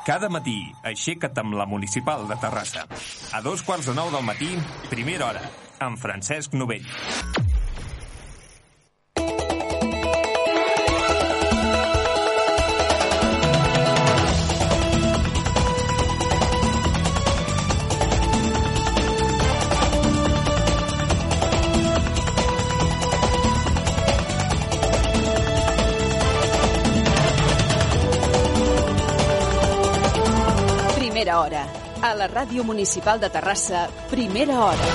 Cada matí, aixeca't amb la Municipal de Terrassa. A 8:45 del matí, primera hora, amb Francesc Novell. Primera hora. A la Ràdio Municipal de Terrassa, primera hora.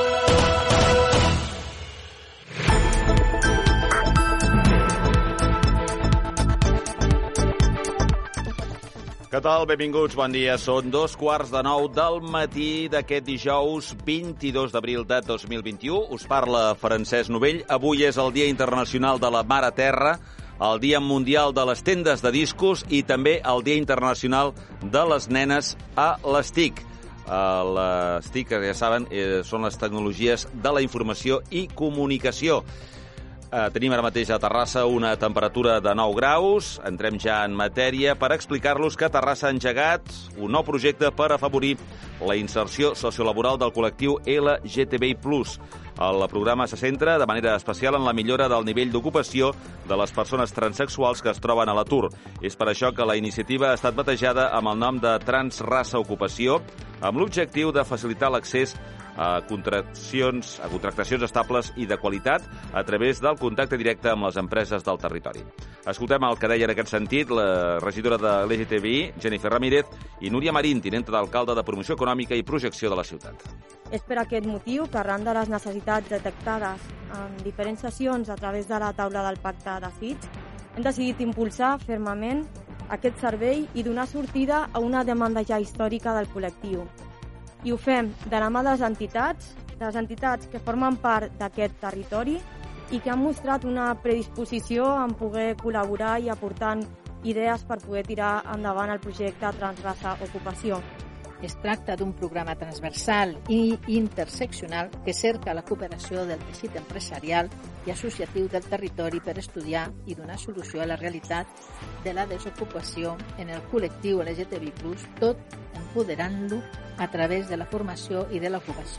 Què tal? Benvinguts, bon dia. Són 8:45 del matí d'aquest dijous 22 d'abril de 2021. Us parla Francesc Novell. Avui és el Dia Internacional de la Mare Terra, el Dia Mundial de les Tendes de Discos i també el Dia Internacional de les Nenes a les TIC. Les TIC, que ja saben, són les tecnologies de la informació i comunicació. Tenim ara mateix a Terrassa una temperatura de 9 graus. Entrem ja en matèria per explicar-los que Terrassa ha engegat un nou projecte per afavorir la inserció sociolaboral del col·lectiu LGTBI+. El programa se centra de manera especial en la millora del nivell d'ocupació de les persones transsexuals que es troben a l'atur. És per això que la iniciativa ha estat batejada amb el nom de Transraça Ocupació, amb l'objectiu de facilitar l'accés a contractacions estables i de qualitat a través del contacte directe amb les empreses del territori. Escoltem el que deia en aquest sentit la regidora de l'LGTBI, Jennifer Ramírez, i Núria Marín, tinenta d'alcalde de Promoció Econòmica i Projecció de la ciutat. És per aquest motiu que, arran de les necessitats detectades en diferents sessions a través de la taula del Pacte de Sitges, hem decidit impulsar fermament aquest servei i donar sortida a una demanda ja històrica del col·lectiu. I ho fem de la mà de les entitats que formen part d'aquest territori i que han mostrat una predisposició en poder col·laborar i aportant idees per poder tirar endavant el projecte Transraça Ocupació. Es tracta d'un programa transversal i interseccional que cerca la cooperació del teixit empresarial i associatiu del territori per estudiar i donar solució a la realitat de la desocupació en el col·lectiu LGTBI+, tot empoderant-lo a través de la formació i de l'ocupació.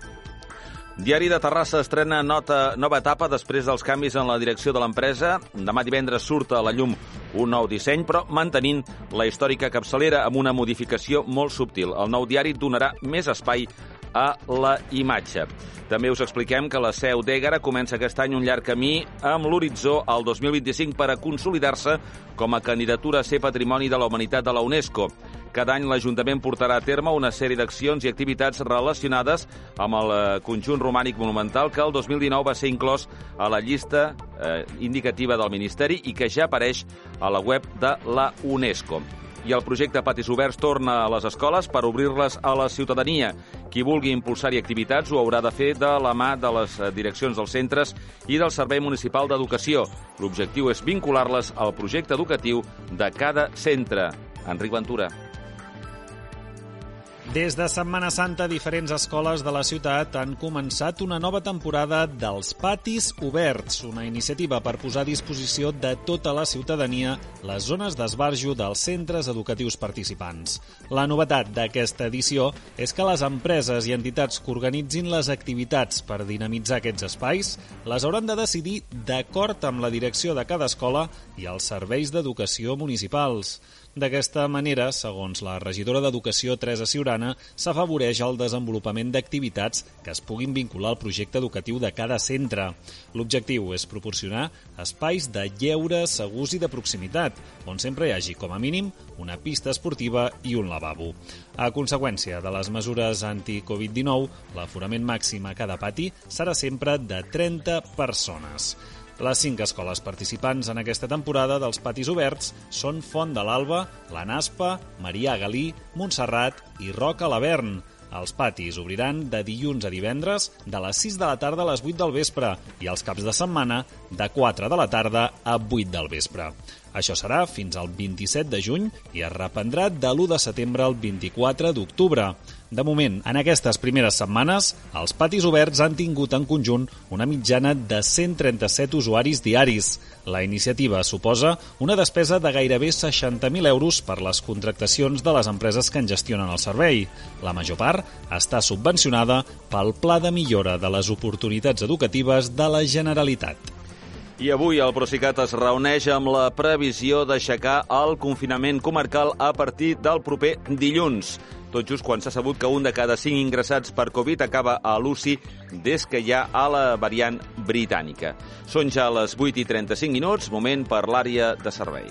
Diari de Terrassa estrena nova etapa després dels canvis en la direcció de l'empresa. Demà divendres surt a la llum un nou disseny, però mantenint la històrica capçalera amb una modificació molt subtil. El nou diari donarà més espai a la imatge. També us expliquem que la seu d'Ègara comença aquest any un llarg camí amb l'horitzó al 2025 per a consolidar-se com a candidatura a ser Patrimoni de la Humanitat de la UNESCO. Cada any l'Ajuntament portarà a terme una sèrie d'accions i activitats relacionades amb el conjunt romànic monumental que el 2019 va ser inclòs a la llista indicativa del Ministeri i que ja apareix a la web de la UNESCO. I el projecte Patis Oberts torna a les escoles per obrir-les a la ciutadania. Qui vulgui impulsar-hi activitats ho haurà de fer de la mà de les direccions dels centres i del Servei Municipal d'Educació. L'objectiu és vincular-les al projecte educatiu de cada centre. Enric Ventura. Des de Setmana Santa, diferents escoles de la ciutat han començat una nova temporada dels Patis Oberts, una iniciativa per posar a disposició de tota la ciutadania les zones d'esbarjo dels centres educatius participants. La novetat d'aquesta edició és que les empreses i entitats que organitzin les activitats per dinamitzar aquests espais les hauran de decidir d'acord amb la direcció de cada escola i els serveis d'educació municipals. D'aquesta manera, segons la regidora d'Educació, Teresa Ciurana, s'afavoreix el desenvolupament d'activitats que es puguin vincular al projecte educatiu de cada centre. L'objectiu és proporcionar espais de lleure, segurs i de proximitat, on sempre hi hagi, com a mínim, una pista esportiva i un lavabo. A conseqüència de les mesures anti-Covid-19, l'aforament màxim a cada pati serà sempre de 30 persones. Les 5 escoles participants en aquesta temporada dels Patis Oberts són Font de l'Alba, la Naspa, Marià Galí, Montserrat i Roca Lavern. Els patis obriran de dilluns a divendres de les 6 de la tarda a les 8 del vespre i els caps de setmana de 4 de la tarda a 8 del vespre. Això serà fins al 27 de juny i es reprendrà de l'1 de setembre al 24 d'octubre. De moment, en aquestes primeres setmanes, els patis oberts han tingut en conjunt una mitjana de 137 usuaris diaris. La iniciativa suposa una despesa de gairebé 60.000 euros per les contractacions de les empreses que en gestionen el servei. La major part està subvencionada pel Pla de Millora de les Oportunitats Educatives de la Generalitat. I avui el Procicat es reuneix amb la previsió d'aixecar el confinament comarcal a partir del proper dilluns. Tot just quan s'ha sabut que 1 de cada 5 ingressats per Covid acaba a l'UCI des que hi ha a la variant britànica. Són ja les 8:35, moment per l'àrea de servei.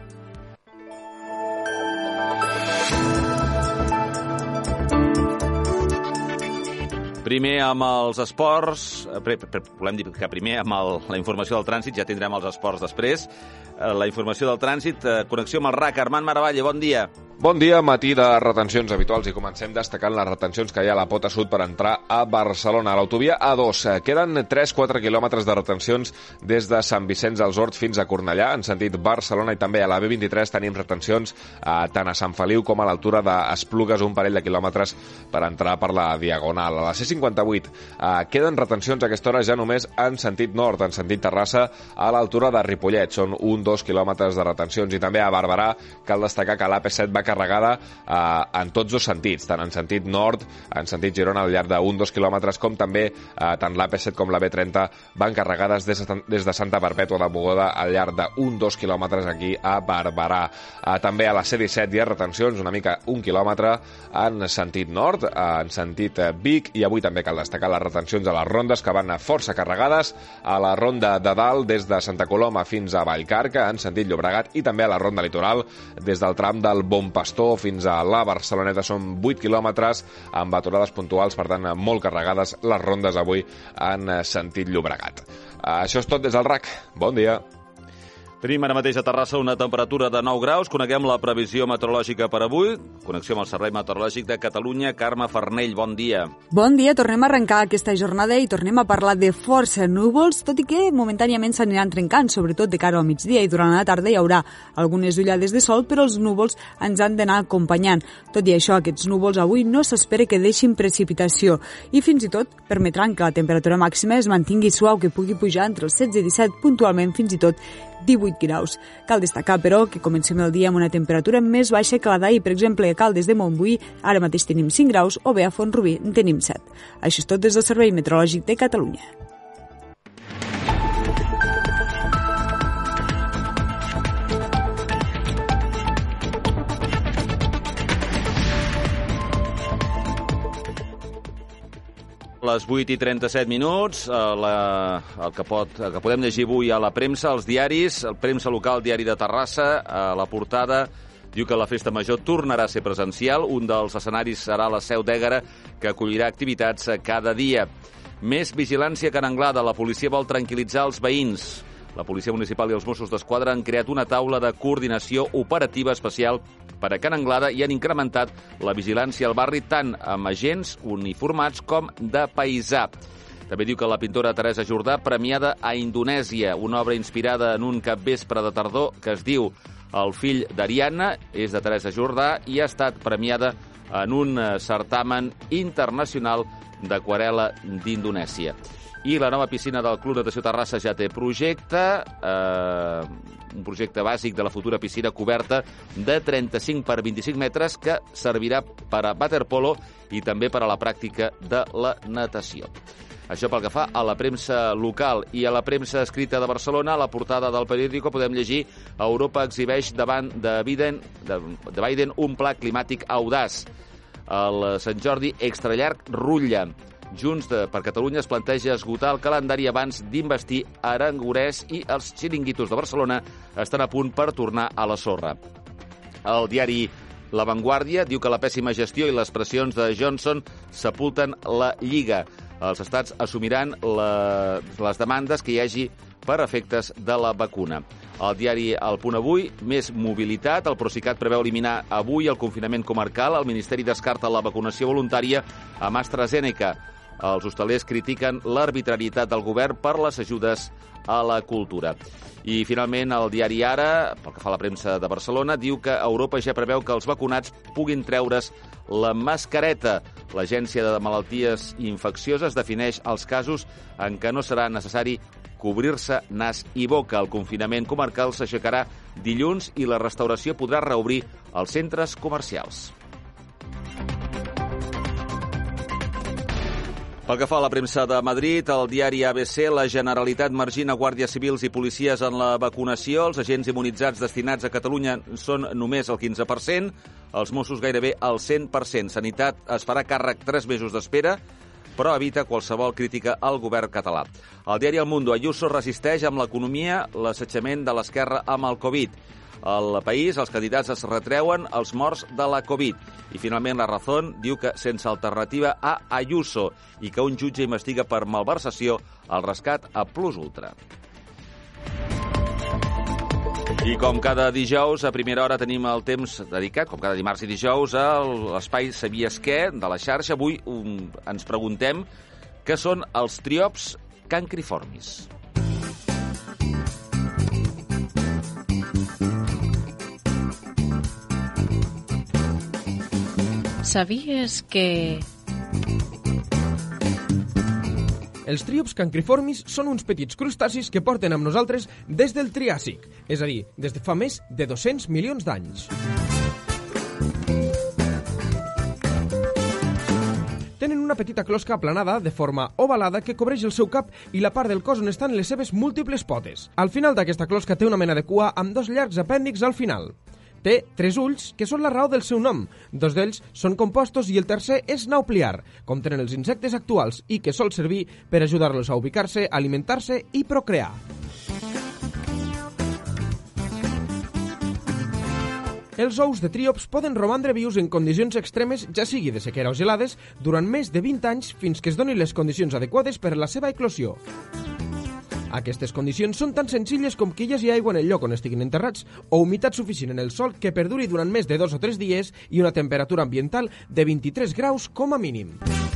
Primer amb els esports, volem dir que primer amb la informació del trànsit, ja tindrem els esports després. La informació del trànsit, connexió amb el RAC. Armand Maravalle, bon dia. Bon dia, matí de retencions habituals i comencem destacant les retencions que hi ha a la pota sud per entrar a Barcelona. A l'autovia A2 queden 3-4 quilòmetres de retencions des de Sant Vicenç dels Horts fins a Cornellà, en sentit Barcelona, i també a la B23 tenim retencions tant a Sant Feliu com a l'altura d'Esplugues, un parell de quilòmetres per entrar per la Diagonal. A la C58 queden retencions a aquesta hora ja només en sentit nord, en sentit Terrassa, a l'altura de Ripollet. Són 1-2 quilòmetres de retencions. I també a Barberà cal destacar que l'AP7 va carregada en tots dos sentits, tant en sentit nord, en sentit Girona, al llarg de 1-2 quilòmetres, com també tant l'AP7 com la B30 van carregades des de Santa Perpètua de Mogoda al llarg de 1-2 quilòmetres aquí a Barberà. També a la C17 hi ha retencions, una mica 1 quilòmetre en sentit nord, en sentit Vic, i avui també cal destacar les retencions a les rondes que van força carregades, a la ronda de dalt des de Santa Coloma fins a Vallcarca, en sentit Llobregat, i també a la ronda litoral des del tram del Bon Pastor fins a la Barceloneta. Són 8 quilòmetres amb aturades puntuals, per tant, molt carregades les rondes avui en sentit Llobregat. Això és tot des del RAC. Bon dia. Tenim ara mateix a Terrassa una temperatura de 9 graus. Coneguem la previsió meteorològica per avui. Connexió amb el Servei Meteorològic de Catalunya. Carme Farnell, bon dia. Bon dia. Tornem a arrencar aquesta jornada i tornem a parlar de força núvols, tot i que momentàniament s'aniran trencant, sobretot de cara al migdia, i durant la tarda hi haurà algunes ullades de sol, però els núvols ens han d'anar acompanyant. Tot i això, aquests núvols avui no s'espera que deixin precipitació i fins i tot permetran que la temperatura màxima es mantingui suau, que pugui pujar entre els 16 i 17, puntualment fins i tot 18 graus. Cal destacar, però, que comencem el dia amb una temperatura més baixa que la d'ahir. Per exemple, a Caldes de Montbui ara mateix tenim 5 graus o bé a Font-rubí en tenim 7. Això és tot des del Servei Meteorològic de Catalunya. Les 8:37, el que podem llegir avui a la premsa, als diaris, el premsa local, Diari de Terrassa, a la portada diu que la festa major tornarà a ser presencial. Un dels escenaris serà la Seu d'Ègara, que acollirà activitats cada dia. Més vigilància que en Anglada. La policia vol tranquil·litzar els veïns. La Policia Municipal i els Mossos d'Esquadra han creat una taula de coordinació operativa especial per a Can Anglada i han incrementat la vigilància al barri tant amb agents uniformats com de paisà. També diu que la pintora Teresa Jordà, premiada a Indonèsia, una obra inspirada en un capvespre de tardor que es diu El fill d'Ariadna, és de Teresa Jordà i ha estat premiada en un certamen internacional d'aquarel·la d'Indonèsia. I la nova piscina del Club Natació Terrassa ja té projecte, un projecte bàsic de la futura piscina coberta de 35 per 25 metres que servirà per a waterpolo i també per a la pràctica de la natació. Això pel que fa a la premsa local. I a la premsa escrita de Barcelona, a la portada del periòdico, podem llegir: Europa exhibeix davant de Biden un pla climàtic audaç. El Sant Jordi extrallarg rutlla. Junts per Catalunya es planteja esgotar el calendari abans d'investir Aragonès i els xiringuitos de Barcelona estan a punt per tornar a la sorra. El diari La Vanguardia diu que la pèssima gestió i les pressions de Johnson sepulten la Lliga. Els estats assumiran les demandes que hi hagi per efectes de la vacuna. El diari El Punt Avui, més mobilitat. El Procicat preveu eliminar avui el confinament comarcal. El Ministeri descarta la vacunació voluntària amb AstraZeneca. Els hostalers critiquen l'arbitrarietat del govern per les ajudes a la cultura. I, finalment, el diari Ara, pel que fa a la premsa de Barcelona, diu que Europa ja preveu que els vacunats puguin treure's la mascareta. L'Agència de Malalties Infeccioses defineix els casos en què no serà necessari cobrir-se nas i boca. El confinament comarcal s'aixecarà dilluns i la restauració podrà reobrir els centres comercials. Pel que fa a la premsa de Madrid, el diari ABC, la Generalitat margina guàrdies civils i policies en la vacunació. Els agents immunitzats destinats a Catalunya són només el 15%, els Mossos gairebé el 100%. Sanitat es farà càrrec 3 mesos d'espera, però evita qualsevol crítica al govern català. El diari El Mundo, Ayuso resisteix amb l'economia l'assetjament de l'esquerra amb el Covid. Al País, els candidats es retreuen els morts de la Covid. I, finalment, La Razón diu que sense alternativa a Ayuso i que un jutge investiga per malversació el rescat a Plus Ultra. I com cada dijous, a primera hora tenim el temps dedicat, com cada dimarts i dijous, a l'espai Sabies què de la xarxa. Avui ens preguntem què són els triops cancroformis. ¿Sabías que...? Els triops cancroformis són uns petits crustacis que porten amb nosaltres des del Triàsic, és a dir, des de fa més de 200 milions d'anys. Tenen una petita closca aplanada de forma ovalada que cobreix el seu cap i la part del cos on estan les seves múltiples potes. Al final d'aquesta closca té una mena de cua amb 2 llargs apèndixs al final. Té 3 ulls, que són la raó del seu nom. 2 d'ells són compostos i el tercer és naupliar, com tenen els insectes actuals, i que sol servir per ajudar-los a ubicar-se, alimentar-se i procrear. Els ous de triops poden romandre vius en condicions extremes, ja sigui de sequera o gelades, durant més de 20 anys fins que es donin les condicions adequades per a la seva eclosió. Aquestes condicions són tan senzilles com que hi hagi aigua en el lloc on estiguin enterrats o humitat suficient en el sòl que perduri durant més de 2 o 3 dies i una temperatura ambiental de 23 graus com a mínim.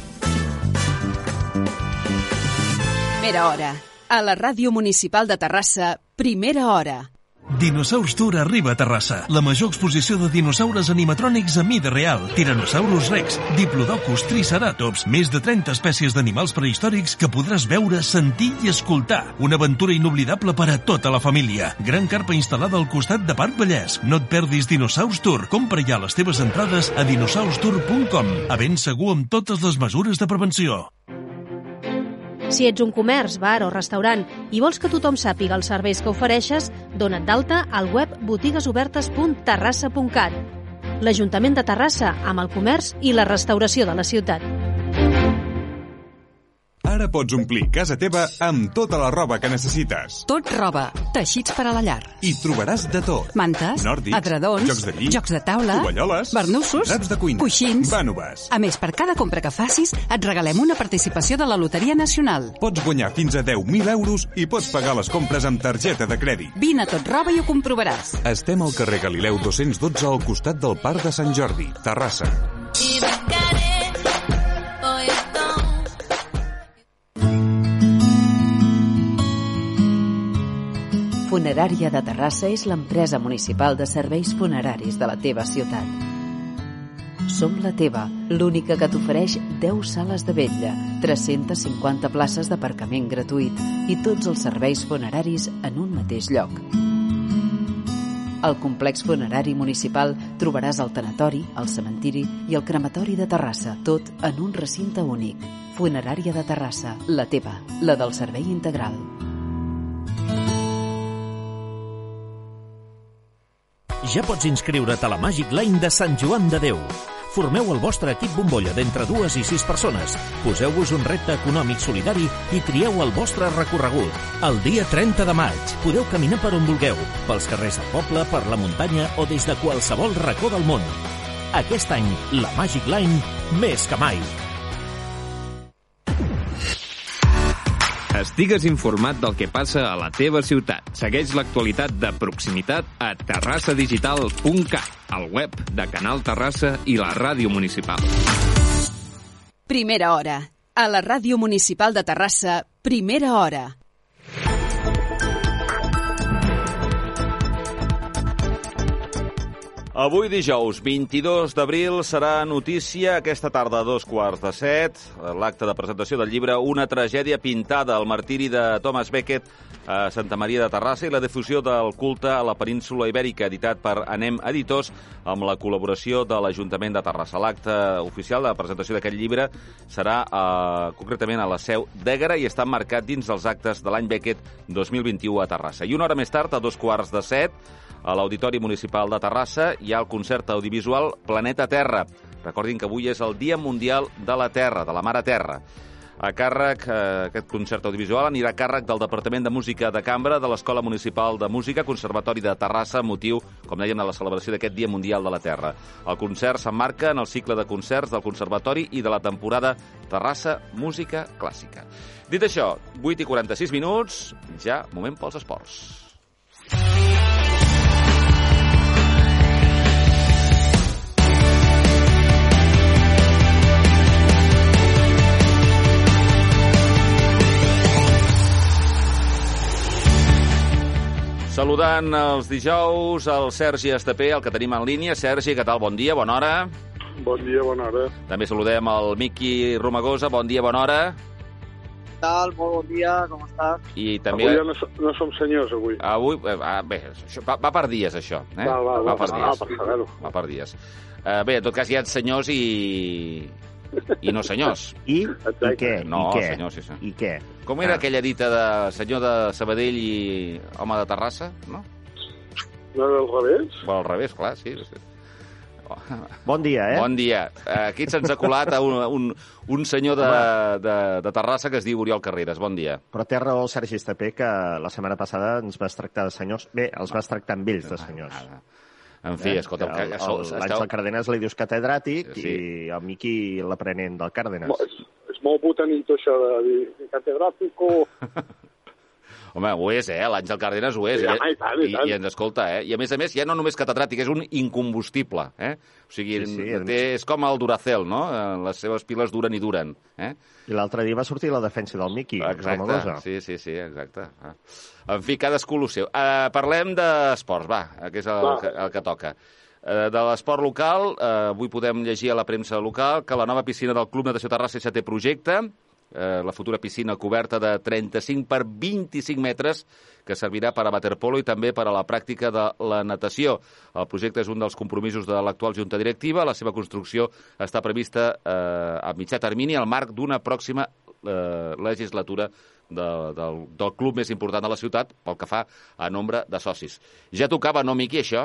Primera hora. A la Ràdio Municipal de Terrassa, Primera hora. Dinosaurs Tour arriba a Terrassa. La major exposició de dinosaures animatrònics a mida real. Tyrannosaurus Rex, Diplodocus, Triceratops, més de 30 espècies d'animals prehistòrics que podràs veure, sentir i escoltar. Una aventura inoblidable per a tota la família. Gran carpa instal·lada al costat de Parc Vallès. No et perdis Dinosaurs Tour. Compra ja les teves entrades a dinosaustour.com. A ben segur amb totes les mesures de prevenció. Si ets un comerç, bar o restaurant i vols que tothom sàpiga els serveis que ofereixes, dona't d'alta al web botiguesobertes.terrassa.cat. L'Ajuntament de Terrassa amb el comerç i la restauració de la ciutat. Ara pots omplir casa teva amb tota la roba que necessites. Tot roba, teixits per a la llar. I trobaràs de tot. Mantes, nòrdics, edredons, jocs de llit, jocs de taula, tovalloles, barnussos, draps de cuina, coixins, vànoves. A més, per cada compra que facis, et regalem una participació de la Loteria Nacional. Pots guanyar fins a 10.000 euros i pots pagar les compres amb targeta de crèdit. Vine a Tot Roba i ho comprovaràs. Estem al carrer Galileu 212 al costat del Parc de Sant Jordi, Terrassa. Funerària de Terrassa és l'empresa municipal de serveis funeraris de la teva ciutat. Som la teva, l'única que t'ofereix 10 sales de vetlla, 350 places d'aparcament gratuït i tots els serveis funeraris en un mateix lloc. Al complex funerari municipal trobaràs el tanatori, el cementiri i el crematori de Terrassa, tot en un recinte únic. Funerària de Terrassa, la teva, la del servei integral. Ja pots inscriure't a la Magic Line de Sant Joan de Déu. Formeu el vostre equip bombolla d'entre 2 i 6 persones. Poseu-vos un repte econòmic solidari i trieu el vostre recorregut. El dia 30 de maig podeu caminar per on vulgueu, pels carrers del poble, per la muntanya o des de qualsevol racó del món. Aquest any, la Magic Line, més que mai. Estigues informat del que passa a la teva ciutat. Segueix l'actualitat de proximitat a terrassadigital.cat, al web de Canal Terrassa i la ràdio municipal. Primera hora. A la Ràdio Municipal de Terrassa, primera hora. Avui dijous, 22 d'abril, serà notícia aquesta tarda a 6:15, l'acte de presentació del llibre Una tragèdia pintada, el martiri de Thomas Becket a Santa Maria de Terrassa i la difusió del culte a la península Ibèrica, editat per Anem Editors, amb la col·laboració de l'Ajuntament de Terrassa. L'acte oficial de presentació d'aquest llibre serà concretament a la Seu d'Ègara i està marcat dins dels actes de l'any Becket 2021 a Terrassa. I una hora més tard, a 6:45, a l'Auditori Municipal de Terrassa hi ha el concert audiovisual Planeta Terra. Recordin que avui és el Dia Mundial de la Terra, de la Mare Terra. Aquest concert audiovisual anirà a càrrec del Departament de Música de Cambra de l'Escola Municipal de Música, Conservatori de Terrassa, motiu, com dèiem, de la celebració d'aquest Dia Mundial de la Terra. El concert s'emmarca en el cicle de concerts del Conservatori i de la temporada Terrassa Música Clàssica. Dit això, 8:46, ja moment pels esports. Saludant els dijous el Sergi Estapé, el que tenim en línia. Sergi, què tal? Bon dia, bona hora. Bon dia, bona hora. També saludem el Miqui Romagosa. Bon dia, bona hora. Què tal? Molt bon dia, com estàs? I també... Avui ja no som senyors, avui. Avui, bé, això, va per dies, això. Va per dies. Per saber-ho. Va per dies. Bé, en tot cas, hi ha senyors i no senyors. I què? No, I què? senyors, sí. I què? Com era aquella dita de senyor de Sabadell i home de Terrassa, no? No era al revés? Bueno, al revés, clar, sí. Bon dia, Bon dia. Aquí se'ns ha colat un senyor de Terrassa que es diu Oriol Carreras. Bon dia. Però té raó el Sergi Estapé que la setmana passada ens vas tractar de senyors. Bé, els vas tractar amb ells de senyors. En fi, escolta... L'Àngel Cárdenas li dius catedràtic i el Miqui l'aprenent del Cárdenas. És molt botanito, això de dir catedràtico... Home, ho és, l'Àngel Cárdenas ho és. I ens escolta, I a més, ja no només catedràtic, és un incombustible, O sigui, és com el Duracell, no? Les seves piles duren i duren, I l'altre dia va sortir la defensa del Miqui. Exacte, sí, exacte. En fi, cadascú el seu. Parlem d'esports, va, que és el que toca. De l'esport local, avui podem llegir a la premsa local que la nova piscina del Club Natació Terrassa ja té projecte, la futura piscina coberta de 35 per 25 metres que servirà per a waterpolo i també per a la pràctica de la natació. El projecte és un dels compromisos de l'actual Junta Directiva. La seva construcció està prevista a mitjà termini al marc d'una pròxima legislatura del club més important de la ciutat pel que fa a nombre de socis. Ja tocava, no, Miqui, això?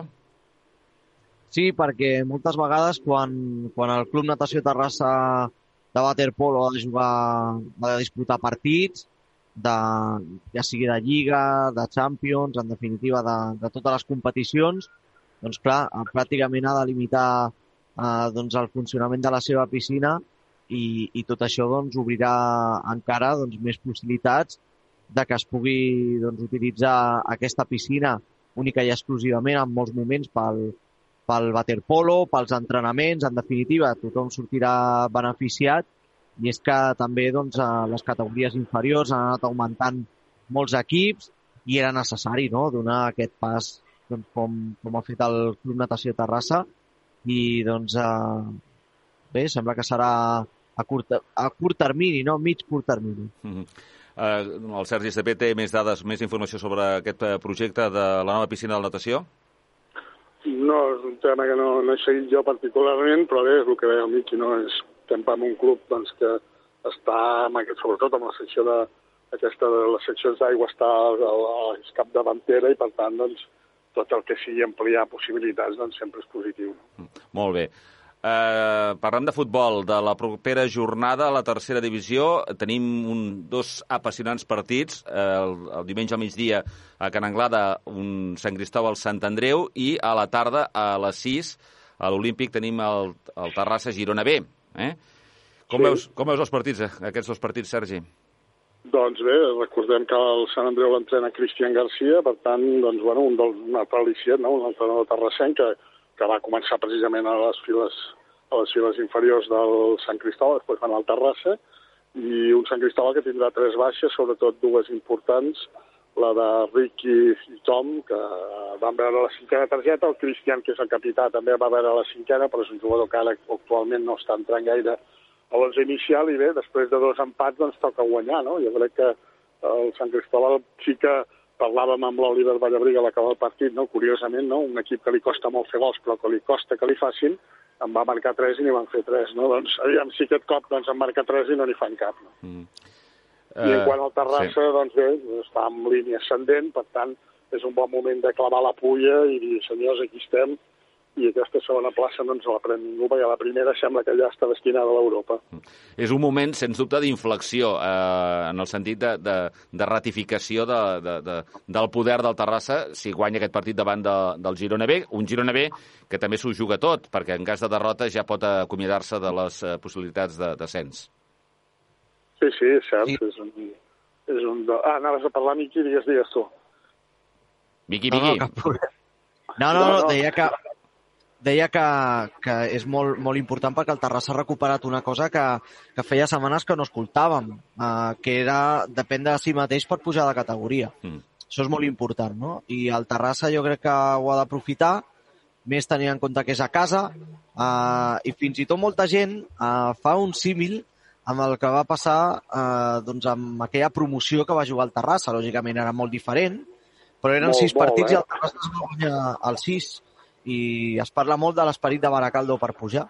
Sí, perquè moltes vegades quan el Club Natació Terrassa de waterpolo ha de disputar partits, ja sigui de Lliga, de Champions, en definitiva de totes les competicions, doncs clar, pràcticament ha de limitar el funcionament de la seva piscina i tot això obrirà encara més possibilitats de que es pugui utilitzar aquesta piscina única i exclusivament en molts moments pel waterpolo, pels entrenaments, en definitiva, tothom sortirà beneficiat i és que també a les categories inferiors han anat augmentant molts equips i era necessari donar aquest pas com ha fet el Club Natació Terrassa i bé, sembla que serà a curt termini, no? Mig curt termini. El Sergi Estapé té més dades, més informació sobre aquest projecte de la nova piscina de natació? No, és un tema que no he seguit jo particularment, però bé, és el que deia el Miqui, no? Estem en un club que està, sobretot amb la secció de les seccions d'aigua està a la capdavantera i per tant tot el que sigui ampliar possibilitats sempre és positiu. Molt bé. Parlem de futbol, de la propera jornada a la tercera divisió. Tenim dos apassionants partits. El diumenge al migdia a Can Anglada, un Sant Cristòbal Sant Andreu, i a la tarda a les 6 a l'Olímpic tenim el Terrassa Girona B. Com veus els partits, aquests dos partits, Sergi? Doncs bé, recordem que el Sant Andreu l'entrena Cristian Garcia, per tant, un aliciat, un entrenador terrassenc que va començar precisament a les files inferiors del Sant Cristòbal, després van al Terrassa, i un Sant Cristòbal que tindrà 3 baixes, sobretot 2 importants, la de Ricky i Tom, que van veure la 5a targeta, el Cristian, que és el capità, també va veure la 5a, però és un jugador que ara actualment no està entrant gaire a l'11 inicial, i bé, després de 2 empats doncs toca guanyar, no? Jo crec que el Sant Cristòbal sí que parlàvem amb l'Oliver Vallabriga a l'acabar el partit, no? Curiosament, no? Un equip que li costa molt fer gols, però que li costa que li facin, en va marcar 3 i n'hi van fer 3, no? Doncs aviam si aquest cop doncs, en marca 3 i no n'hi fan cap, no? I en quant al Terrassa, doncs bé, està en línia ascendent, per tant, és un bon moment de clavar la pulla i dir, senyors, aquí estem, i aquesta segona plaça no ens la pren ningú, perquè la primera sembla que ja està destinada a l'Europa. És un moment, sens dubte, d'inflexió, en el sentit de ratificació del poder del Terrassa si guanya aquest partit davant del Girona B, un Girona B que també s'ho juga tot, perquè en cas de derrota ja pot acomiadar-se de les possibilitats de descens. Sí, és cert. Sí. Anaves a parlar, Miqui, digues tu. Miqui. No, deia que és molt important perquè el Terrassa ha recuperat una cosa que feia setmanes que no escoltàvem, que era depèn de si mateix per pujar de categoria. Això és molt important, no? I el Terrassa jo crec que ho ha d'aprofitar, més tenint en compte que és a casa, i fins i tot molta gent fa un símil amb el que va passar doncs amb aquella promoció que va jugar el Terrassa. Lògicament era molt diferent, però eren 6 partits i el Terrassa es va guanyar els 6. I es parla molt de l'esperit de Baracaldo per pujar.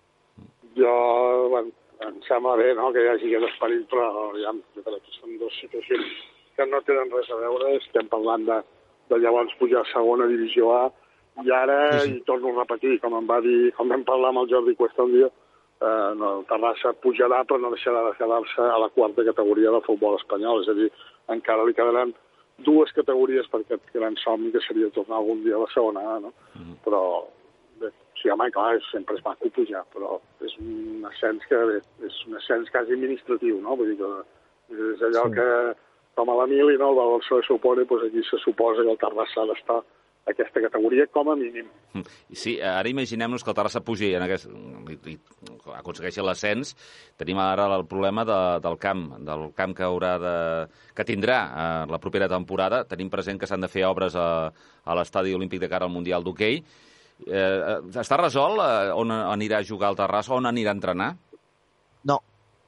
Em sembla bé, no?, que hi hagi aquest esperit, però ja crec que són 2 situacions que no tenen res a veure. Estem parlant de llavors pujar a segona divisió A, i ara, i torno a repetir, com vam parlar amb el Jordi Cuesta un dia, el Terrassa pujarà, però no deixarà de quedar-se a la 4a categoria del futbol espanyol. És a dir, encara li quedaran 2 categories per aquest gran somni, que seria tornar algun dia a la segona A, no? Però, bé, sí, home, clar, sempre és maco pujar, però és un ascens és un ascens quasi administratiu, no? Vull dir que és allò que, com a la Mili, no, el valor se supone, doncs aquí se suposa que el Terrassa ha d'estar aquesta categoria com a mínim. Sí, ara imaginem-nos que el Terrassa pugi i aconsegueixi l'ascens. Tenim ara el problema del camp que tindrà la propera temporada. Tenim present que s'han de fer obres a l'estadi olímpic de cara al Mundial d'Hoquei. Està resolt on anirà a jugar el Terrassa, on anirà a entrenar? No,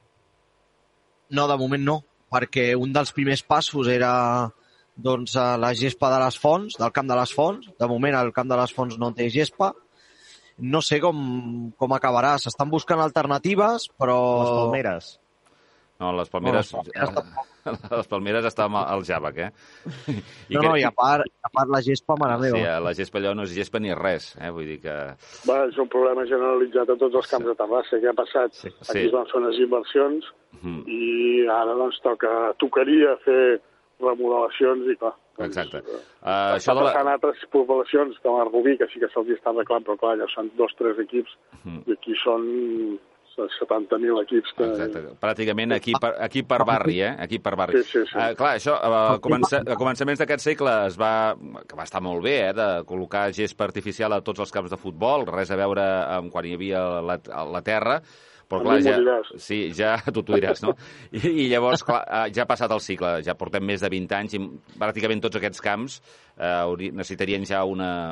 de moment no, perquè un dels primers passos era doncs la gespa de les Fonts, del camp de les Fonts. De moment el camp de les Fonts no té gespa. No sé com acabarà. S'estan buscant alternatives, però... Les Palmeres. No, les Palmeres... Les Palmeres està al Jàbec, I a part la gespa, mare meva. Sí, la gespa allò no és gespa ni res, vull dir que... És un problema generalitzat a tots els camps de Terrassa. Què ha passat? Aquí es van fer unes inversions i ara doncs tocaria fer remodelacions i clar. Exacte. Està passant altres poblacions com a Rubí, que sí que se'ls està arreglant, però clar, ja són 2 o 3 equips i aquí són 70.000 equips. Exacte. Pràcticament aquí per barri, Aquí per barri. Sí. Clar, això, a començaments d'aquest segle que va estar molt bé, de col·locar gespa artificial a tots els camps de futbol, res a veure amb quan hi havia la terra, però clar, ja tu t'ho diràs, no? I llavors, clar, ja ha passat el cicle, ja portem més de 20 anys i pràcticament tots aquests camps necessitarien ja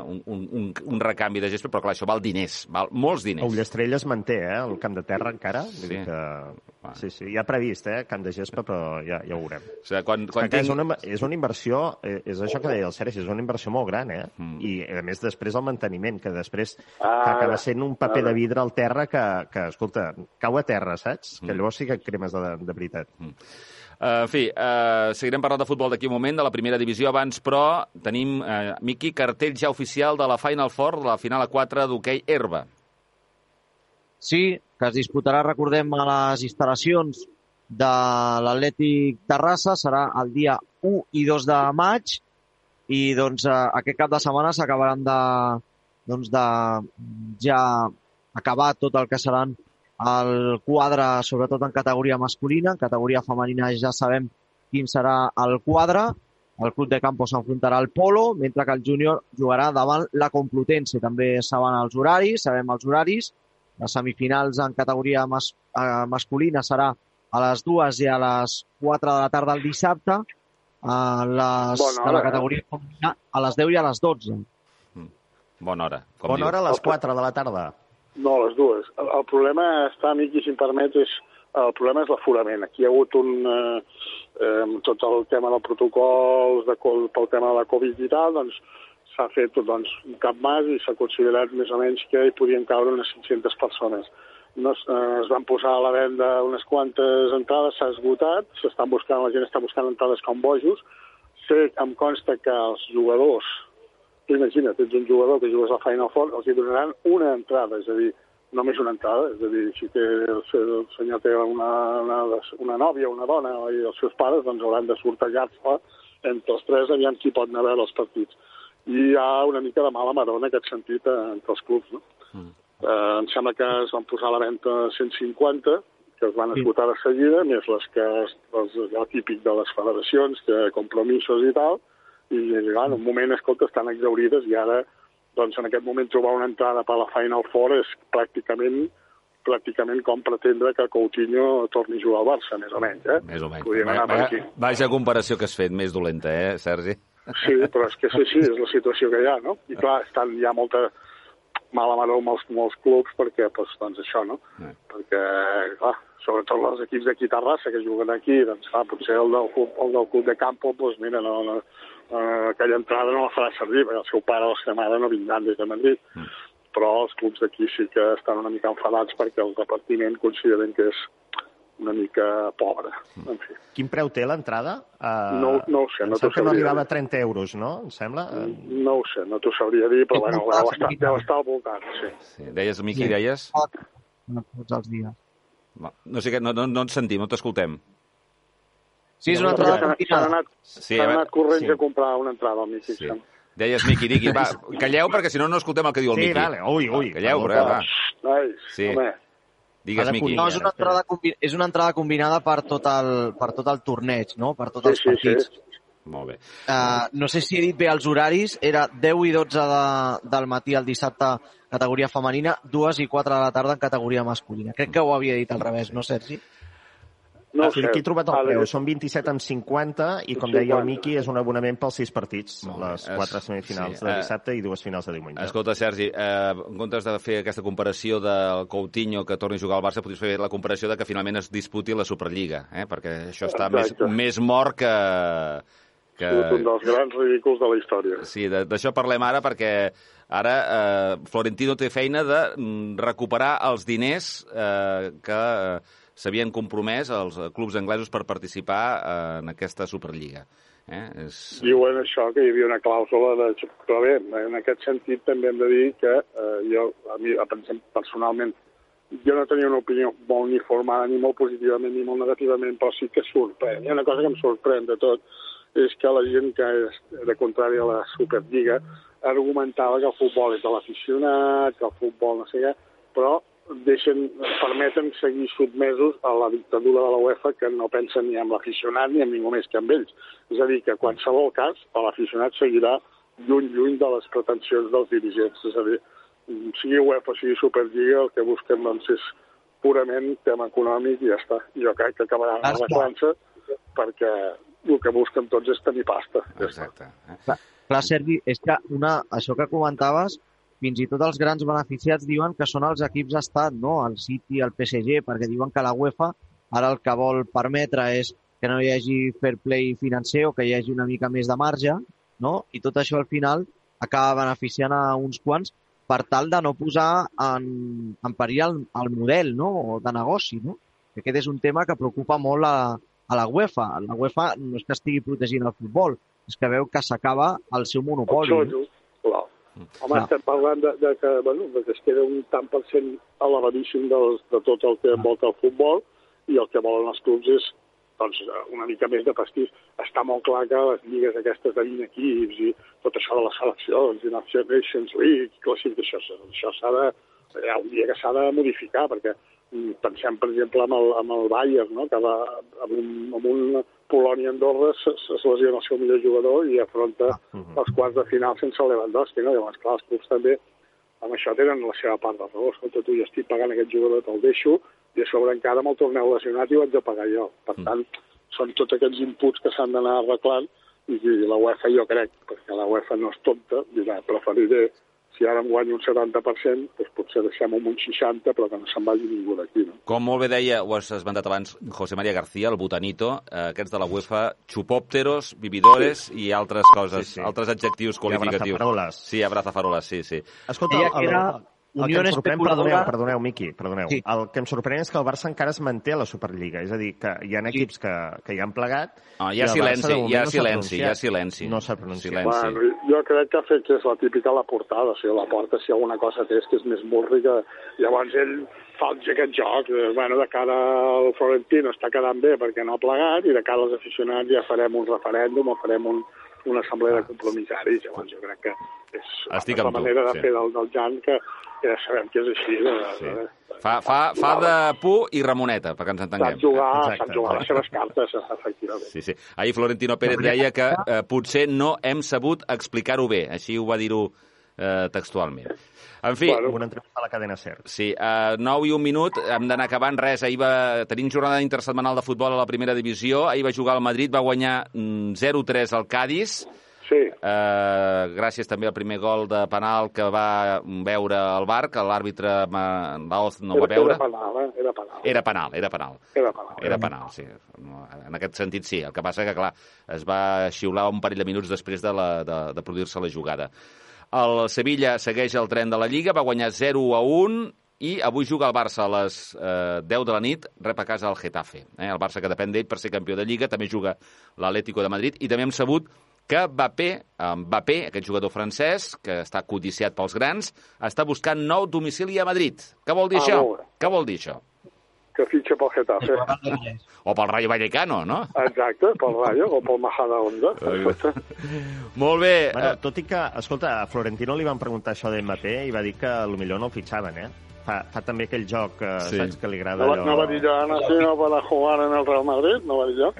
un recanvi de gespa, però clar, això val diners, val molts diners. Ullastrell es manté, el camp de terra encara. Sí, hi ha previst, camp de gespa, però ja ho veurem. O sigui, és una inversió, és això que deia el Sergi, és una inversió molt gran, i a més després el manteniment, que després acaba sent un paper de vidre al terra que escolta, cau a terra, saps? Que llavors sí que cremes de veritat. En fi, seguirem parlant de futbol d'aquí un moment, de la primera divisió. Abans, però, tenim, Miqui, cartell ja oficial de la Final Four, de la final a 4 d'hoquei herba. Sí, que es disputarà, recordem, a les instal·lacions de l'Atlètic Terrassa. Serà el dia 1 i 2 de maig i doncs aquest cap de setmana s'acabaran de ja acabar tot el que seran el quadre, sobretot en categoria masculina. En categoria femenina ja sabem quin serà el quadre. El Club de Campos s'enfrontarà al Polo, mentre que el júnior jugarà davant la Complutense. També sabem els horaris. Les semifinals en categoria masculina serà a les 2 i a les 4 de la tarda el dissabte, de la categoria femenina a les 10 i a les 12. Bona hora. Bona hora a les 4 de la tarda. No, a les 2. El problema està, Miqui, si em permets, el problema és l'aforament. Aquí hi ha hagut tot el tema del protocol pel tema de la Covid i tal, doncs s'ha fet un cap mas i s'ha considerat més o menys que hi podien caure unes 500 persones. Es van posar a la venda unes quantes entrades, s'ha esgotat, la gent està buscant entrades com bojos. Em consta que els jugadors, tu imagina't, ets un jugador que jugues a Final Four, els hi donaran una entrada, és a dir, només una entrada, és a dir, si el senyor té una nòvia, una dona i els seus pares, doncs hauran de sortejar-se entre els tres, aviam qui pot anar a veure els partits. I hi ha una mica de mala maror en aquest sentit entre els clubs, no? Em sembla que es van posar a la venda 150, que es van esgotar de seguida, més el típic de les federacions, que compromisos i tal, i en un moment, escolta, estan exaurides i ara, doncs en aquest moment trobar una entrada per a la Final Four és pràcticament com pretendre que Coutinho torni a jugar al Barça, més o menys, Més o menys. Vaja comparació que has fet, més dolenta, Sergi? Sí, però és que sí, és la situació que hi ha, no? I clar, hi ha molta mala maror amb molts clubs perquè, doncs això, no? Perquè, clar, sobretot els equips d'aquí a Terrassa que juguen aquí, doncs clar, potser el del club de campo, doncs mira, aquella entrada no la farà servir, perquè el seu pare o la seva mare no vindran des de Madrid. Però els clubs d'aquí sí que estan una mica enfadats perquè el repartiment consideren que és una mica pobre. En fi. Quin preu té l'entrada? No ho sé, no t'ho sabria dir. Que no arribava a 30 euros, no? Em sembla? No ho sé, no t'ho sabria dir, però bueno, deu estar al voltant, sí. Deies, Miqui, deies? Tots els dies. No sé què, no et sentim, no t'escoltem. Sí, és una entrada combinada. S'han anat corrents a comprar una entrada al Miqui. Deies, Miqui, digui, va, calleu perquè si no escoltem el que diu el Miqui. Sí, vale, ui. Calleu, va. Sí. Digues, Miqui. No, és una entrada combinada per tot el torneig, no? Per tots els partits. Molt bé. No sé si he dit bé els horaris, era 10 i 12 del matí el dissabte categoria femenina, 2 i 4 de la tarda en categoria masculina. Crec que ho havia dit al revés, no, Sergi? No sé. Aquí he trobat el preu, són 27,50 i, com deia el Miqui, és un abonament pels 6 partits, les 4 semifinals de dissabte i 2 finals de diumenge. Escolta, Sergi, en comptes de fer aquesta comparació del Coutinho que torni a jugar al Barça, podries fer la comparació de que finalment es disputi la Superliga, perquè això està més mort que... Un dels grans ridículs de la història. Sí, d'això parlem ara perquè ara Florentino té feina de recuperar els diners que s'havien compromès els clubs anglesos per participar en aquesta Superliga. Diuen això, que hi havia una clàusula Però bé, en aquest sentit també hem de dir que jo, personalment, jo no tenia una opinió molt ni formada, ni molt positivament, ni molt negativament, però sí que sorprèn. Hi ha una cosa que em sorprèn de tot, és que la gent que és de contrari a la Superliga argumentava que el futbol és de l'aficionat, que el futbol no sé què, però permeten seguir sotmesos a la dictadura de la UEFA, que no pensen ni en l'aficionat ni en ningú més que en ells. És a dir, que qualsevol cas l'aficionat seguirà lluny de les pretensions dels dirigents. És a dir, sigui UEFA, sigui Superliga, el que busquen doncs, és purament tema econòmic i ja està. Jo crec que acabaran arreglant-se perquè el que busquen tots és tenir pasta. Exacte. Clar, Sergi, és que això que comentaves, fins i tot els grans beneficiats diuen que són els equips estat, no? El City, el PSG, perquè diuen que la UEFA ara el que vol permetre és que no hi hagi fair play financer o que hi hagi una mica més de marge, no? I tot això al final acaba beneficiant a uns quants per tal de no posar en perill el model, no? De negoci, no? Aquest és un tema que preocupa molt a la UEFA. La UEFA no és que estigui protegint el futbol, és que veu que s'acaba el seu monopoli. Clar. Home, estem parlant de que es queda un tant per cent elevadíssim de tot el que envolta el futbol i el que volen els clubs és una mica més de pastís. Està molt clar que les lligues aquestes de 20 equips i tot això de les seleccions i Nations League, això s'ha de... Hi ha un dia que s'ha de modificar, perquè pensem, per exemple, amb el Bayern, no? Que amb un Polònia-Andorra es lesiona el seu millor jugador i afronta els quarts de final sense Lewandowski, no? Llavors, clar, els clubs també amb això tenen la seva part de raó. Escolta, tu, jo estic pagant aquest jugador, te'l deixo, i a sobre encara amb el torneu lesionat i ho haig de pagar jo. Per tant, són tots aquests inputs que s'han d'anar arreglant i la UEFA, jo crec, perquè la UEFA no és tonta, dirà, preferiré, si ara em guanyo un 70%, doncs potser deixem-ho amb un 60%, però que no se'n vagi ningú d'aquí. No? Com molt bé deia, ho has esmentat abans, José María García, el botanito, aquests de la UEFA, chupópteros, vividores i altres coses, altres adjectius qualificatius. I abrazafaroles. Sí, abrazafaroles, sí. Escolta, el que em sorprèn, perdoneu, Miqui, sí. El que em sorprèn és que el Barça encara es manté a la Superliga, és a dir, que hi ha equips que hi han plegat... Hi ha silenci. No s'ha pronunciat. Bueno, jo crec que ha fet que és la típica la portada, o sigui, la porta, si alguna cosa té, és que és més murri que... Llavors ell fa aquest joc, bueno, de cara al Florentino està quedant bé perquè no ha plegat, i de cara als aficionats ja farem un referèndum o farem una assemblea de compromissaris. Llavors jo crec que és la manera de fer del Jan, que ja sabem que és així. Fa de Pu i Ramoneta, perquè ens entenguem. Sap jugar les seves cartes, efectivament. Sí. Ahir Florentino Pérez deia que potser no hem sabut explicar-ho bé, així ho va dir-ho textualment. En fi... Una entrevista a la cadena SER. Sí, 9 i 1 minut, hem d'anar acabant res. Ahir tenim jornada intersetmanal de futbol a la primera divisió, ahir va jugar al Madrid, va guanyar 0-3 al Cádiz. Sí. Gràcies també al primer gol de penal que va veure el VAR, que l'àrbitre Laoz no va veure. Era penal, sí. En aquest sentit, sí. El que passa que, clar, es va xiular un parell de minuts després de produir-se la jugada. El Sevilla segueix el tren de la Lliga, va guanyar 0-1 i avui juga el Barça a les 10 de la nit, rep a casa el Getafe. El Barça, que depèn d'ell per ser campió de Lliga, també juga l'Atlético de Madrid, i també hem sabut que Mbappé, aquest jugador francès, que està codiciat pels grans, està buscant nou domicili a Madrid. Què vol dir això? Què vol dir això? Que fitxa pel Getafe. O pel Rayo Vallecano, no? Exacte, pel Rayo o pel Majadahonda. Molt bé. Bueno, tot i que, escolta, a Florentino li van preguntar això de Mbappé i va dir que potser no el fitxaven, Fa també aquell joc, saps, que li agrada allò... No va dir jo, no para jugar en el Real Madrid, no va dir jo.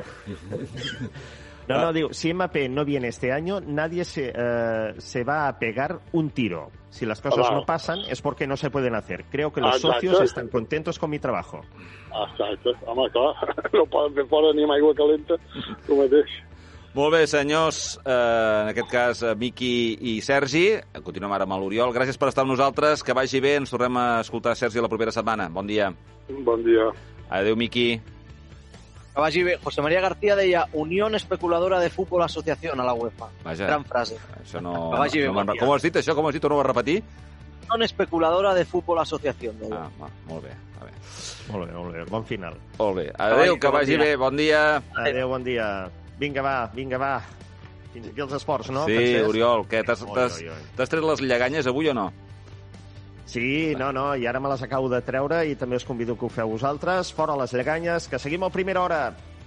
No, digo, si Mbappé no viene este año, nadie se va a pegar un tiro. Si las cosas no pasan, es porque no se pueden hacer. Creo que los socios están contentos con mi trabajo. Exacte. Home, clar, no poden fer fora ni amb aigua calenta, tu mateix. Molt bé, senyors, en aquest cas, Miqui i Sergi. Continuem ara amb l'Oriol. Gràcies per estar amb nosaltres. Que vagi bé. Ens tornem a escoltar Sergi la propera setmana. Bon dia. Bon dia. Adéu, Miqui. Que vagi bé. José María García deia Unión Especuladora de Fútbol Asociación a la UEFA. Vaja. Gran frase. Això no... Que vagi bé, Com ho has dit, això? Com ho has dit? Torno a repetir? Unión Especuladora de Fútbol Asociación. Molt bé. Molt bé. Bon final. Molt bé. Adéu, que vagi bé. Bon dia. Adéu, bon dia. Vinga, va. Fins aquí els esports, no? Sí, Francesc? Oriol, què? T'has tret les lleganyes avui o no? Sí, no, i ara me les acabo de treure i també us convido que ho feu vosaltres. Fora les lleganyes, que seguim a primera hora.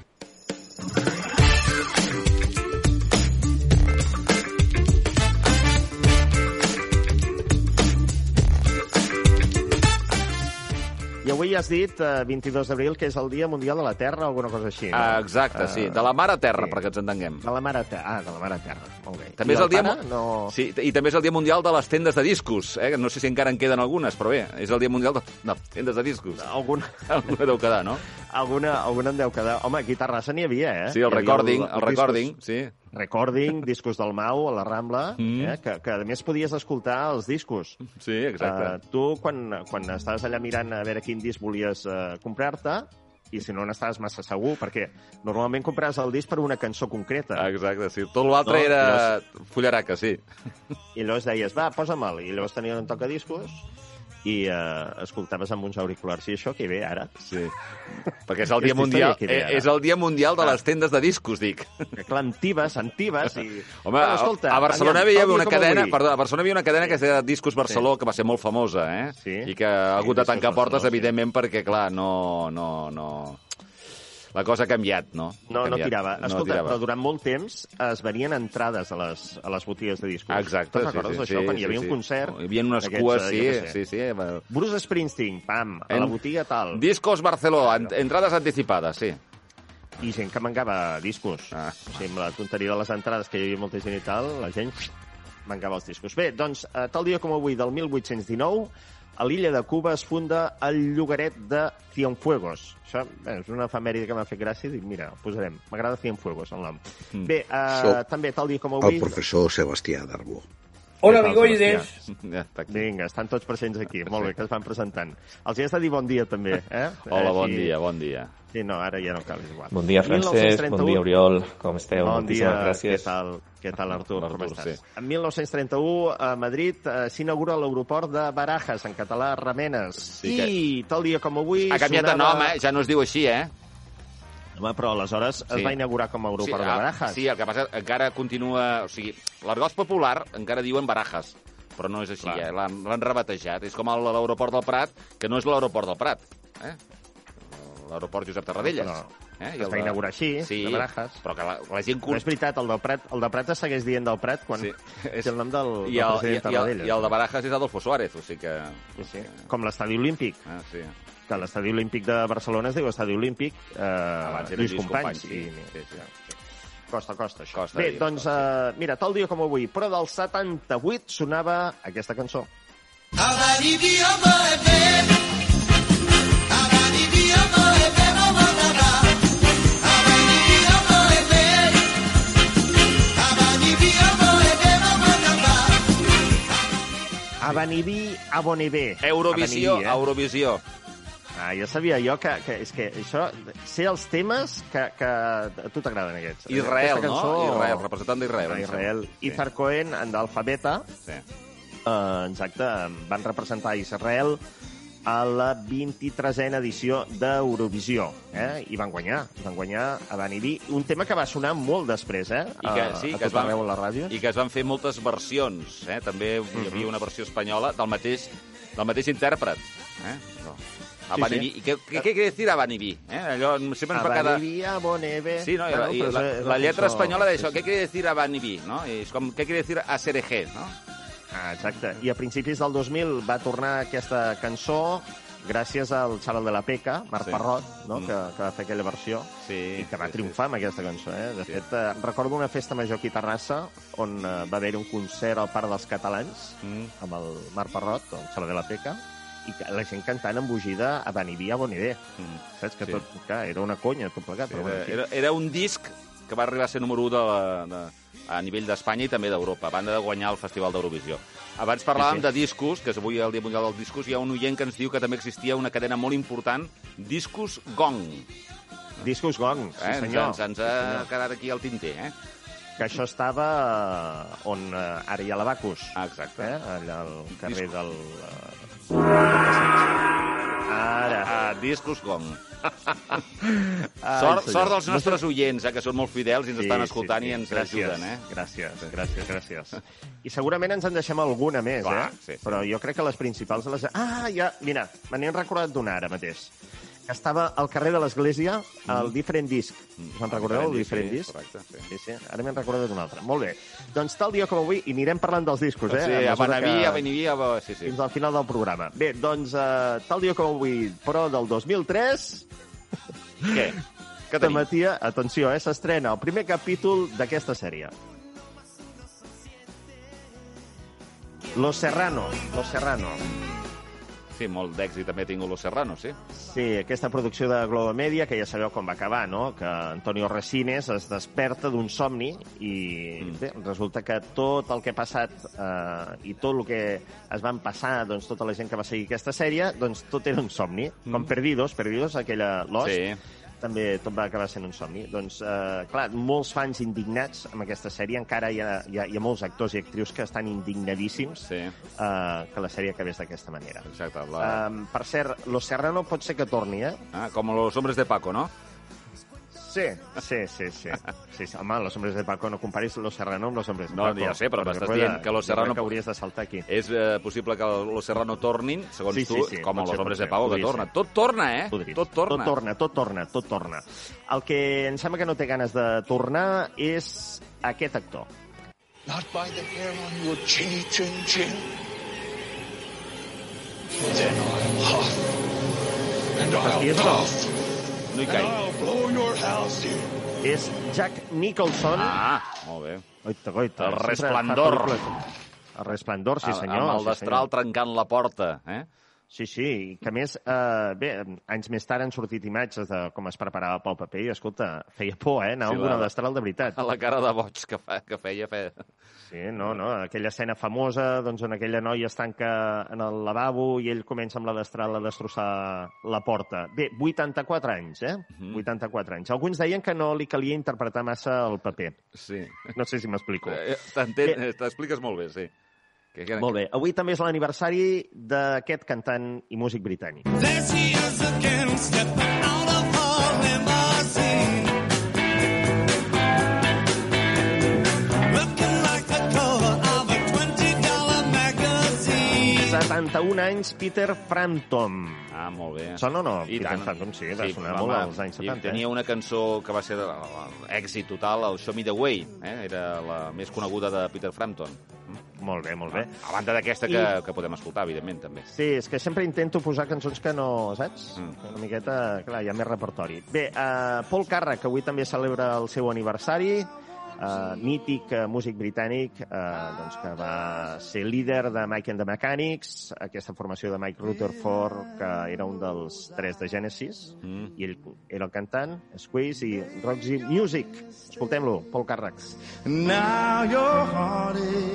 I avui has dit, 22 d'abril, que és el Dia Mundial de la Terra, alguna cosa així, no? Exacte, sí. De la Mare Terra, perquè ens entenguem. De la Mare Terra. De la Mare Terra. Molt bé. També és el dia... Sí, i també és el Dia Mundial de les tendes de discos. No sé si encara en queden algunes, però bé, és el Dia Mundial de tendes de discos. Alguna deu quedar, no? Alguna en deu quedar. Home, aquí a Terrassa n'hi havia, Sí, el recording, sí. Recording, discos del Mau, a la Rambla, que a més podies escoltar els discos. Sí, exacte. Tu, quan estaves allà mirant a veure quin disc volies comprar-te, i si no n'estaves massa segur, perquè normalment compraves el disc per una cançó concreta. Exacte, sí. Tot l'altre era fullaraca, sí. I llavors deies, va, posa-me'l. I llavors tenien un tocadiscos i escoltaves amb uns auriculars. I això que ve ara. Sí. Perquè és el dia mundial, és el dia mundial de les tendes de discos, dic. Que clar, antibes, i... Home, a Barcelona hi havia una cadena, a Barcelona hi havia una cadena que es deia Discos Barceló, que va ser molt famosa, i que ha hagut de tancar portes, evidentment, perquè, clar, no... La cosa ha canviat, no? No tirava. Escolta, però durant molt temps es venien entrades a les botigues de discos. Exacte, te'n recordes d'això? Quan hi havia un concert... Hi havia unes cues, sí. Bruce Springsteen, pam, a la botiga tal. Discos Barceló, entrades anticipades, sí. I gent que mangava discos. Sí, amb la tonteria de les entrades, que hi havia molta gent i tal, la gent mangava els discos. Bé, doncs, tal dia com avui, del 1819, a l'illa de Cuba es funda el llogaret de Cienfuegos. Això és una efemèride que m'ha fet gràcia i dic, mira, ho posarem. M'agrada Cienfuegos, el nom. Bé, també tal dia com avui... El professor Sebastià Darbó. Hola, amigoides! Vinga, estan tots presents aquí. Molt bé, que es van presentant. Els hi has de dir bon dia, també. Hola, bon dia, bon dia. Sí, no, ara ja no cal, és igual. Bon dia, Francesc, bon dia, Oriol, com esteu? Bon dia, gràcies. què tal, Artur, com estàs? En 1931, a Madrid, s'inaugura l'aeroport de Barajas, en català, Ramenes. I tal dia com avui... Ha canviat de nom, ja no es diu així, Home, però aleshores es va inaugurar com a aeroport de Barajas. Sí, el que passa encara continua... O sigui, l'argot popular encara diuen Barajas, però no és així, l'han rebatejat. És com l'aeroport del Prat, que no és l'aeroport del Prat, l'aeroport Josep Tarradellas. Es va inaugurar així, de Barajas. Però que la gent... No és veritat, el de Prat es segueix dient del Prat quan és el nom del president Tarradellas. I el de Barajas és Adolfo Suárez, o sigui que... Com l'estadi olímpic. Sí. Que l'estadi olímpic de Barcelona es diu estadi olímpic Lluís Companys. Costa, això. Bé, doncs, mira, tal dia com avui, però del 78 sonava aquesta cançó. Abanibi, Abonibé. Eurovisió. Ja sabia jo que és que això, sé els temes que a tu t'agraden aquests. Israel, no? Israel, representant d'Israel. Israel. Izhar Cohen, d'Alfabeta, exacte, van representar Israel a la 23a edició d'Eurovisió, i van guanyar Abanibi, un tema que va sonar molt després, a tot arreu a la ràdio. I que es van fer moltes versions, també hi havia una versió espanyola del mateix intèrpret, Abanibi. I què quiere decir Abanibi? Allò sempre ens va quedar... Abanibi, Abonebe... Sí, no? I la lletra espanyola d'això, què quiere decir Abanibi? No? I és com, què quiere decir ASRG? No? Exacte. I a principis del 2000 va tornar aquesta cançó gràcies al xaval de la Peca, Marc Parrot, que va fer aquella versió i que va triomfar amb aquesta cançó. De fet, recordo una festa major aquí a Terrassa on va haver un concert al Parc dels Catalans amb el Marc Parrot, el xaval de la Peca, i la gent cantant embogida a Abanibi, Abonibé. Saps? Que tot, clar, era una conya, tot plegat. Era un disc que va arribar a ser número 1 a nivell d'Espanya i també d'Europa, a banda de guanyar el Festival d'Eurovisió. Abans parlàvem de discos, que avui el Dia Mundial dels Discos, hi ha un oient que ens diu que també existia una cadena molt important, Discos Gong. Discos Gong, sí senyor. Ens ha quedat aquí al tinter, que això estava on ara hi ha l'Abacus. Exacte. Allà al carrer del... Ara. Discos Gong. Sort dels nostres oients, que són molt fidels i ens estan escoltant i ens ajuden. Gràcies. I segurament ens en deixem alguna més, però jo crec que les principals... Mira, me n'he recordat d'una ara mateix. Estava al carrer de l'Església, al Different Disc. Us en recordeu, el Different Disc? Sí. Ara m'he recordat d'un altre. Molt bé. Doncs tal dia com avui, i anirem parlant dels discos, Sí, Abanibi, fins al final del programa. Bé, doncs, tal dia com avui, però del 2003... Què? Que matia, atenció, s'estrena el primer capítol d'aquesta sèrie. Los Serrano. Sí, molt d'èxit també ha tingut Los Serrano, sí. Sí, aquesta producció de Globo Media, que ja sabeu com va acabar, no? Que Antonio Resines es desperta d'un somni i bé, resulta que tot el que ha passat i tot el que es van passar, doncs tota la gent que va seguir aquesta sèrie, doncs tot era un somni. Com Perdidos, aquella Lost, també tot va acabar sent un somni. Doncs, clar, molts fans indignats amb aquesta sèrie, encara hi ha molts actors i actrius que estan indignadíssims que la sèrie acabés d'aquesta manera. Exacte. Per cert, Los Serrano pot ser que torni, Com Los Hombres de Paco, no? Sí. Home, Los Hombres de Paco, no comparis Los Serrano amb Los Hombres de Paco. No, ja sé, però m'estàs dient que Los Serrano... que hauries de saltar aquí. És possible que Los Serrano tornin, segons tu, com Los Hombres de Paco, que torna. Tot torna, Tot torna. El que em sembla que no té ganes de tornar és aquest actor. Not by the hair on your chinny chin chin. Then I'll huff. And I'll puff. No hi caig. És Jack Nicholson. Molt bé. Goita. El Resplendor. El Resplendor, sí senyor. Amb el destral trencant la porta, Sí, i que a més, anys més tard han sortit imatges de com es preparava pel paper i, escolta, feia por, anava amb una destral de veritat. A la cara de boig que feia. Sí, no, aquella escena famosa, doncs, on aquella noia es tanca en el lavabo i ell comença amb la destral a destrossar la porta. Bé, 84 anys, 84 anys. Alguns deien que no li calia interpretar massa el paper. Sí. No sé si m'explico. T'expliques molt bé, sí. Molt bé. Avui també és l'aniversari d'aquest cantant i músic britànic. $71 anys, Peter Frampton. Molt bé. Sona o no? Peter Frampton, sí, va sonar molt als anys 70. Tenia una cançó que va ser èxit total, el Show Me the Way. Era la més coneguda de Peter Frampton. Molt bé, molt bé. A banda d'aquesta que podem escoltar, evidentment, també. Sí, és que sempre intento posar cançons que no, saps? Una miqueta, clar, hi ha més repertori. Bé, Paul Carrack, que avui també celebra el seu aniversari, mític músic britànic que va ser líder de Mike and the Mechanics, aquesta formació de Mike Rutherford, que era un dels 3 de Genesis, i ell era el cantant, Squeeze i Roxy Music. Escoltem-lo, Paul Carrack. Now your heart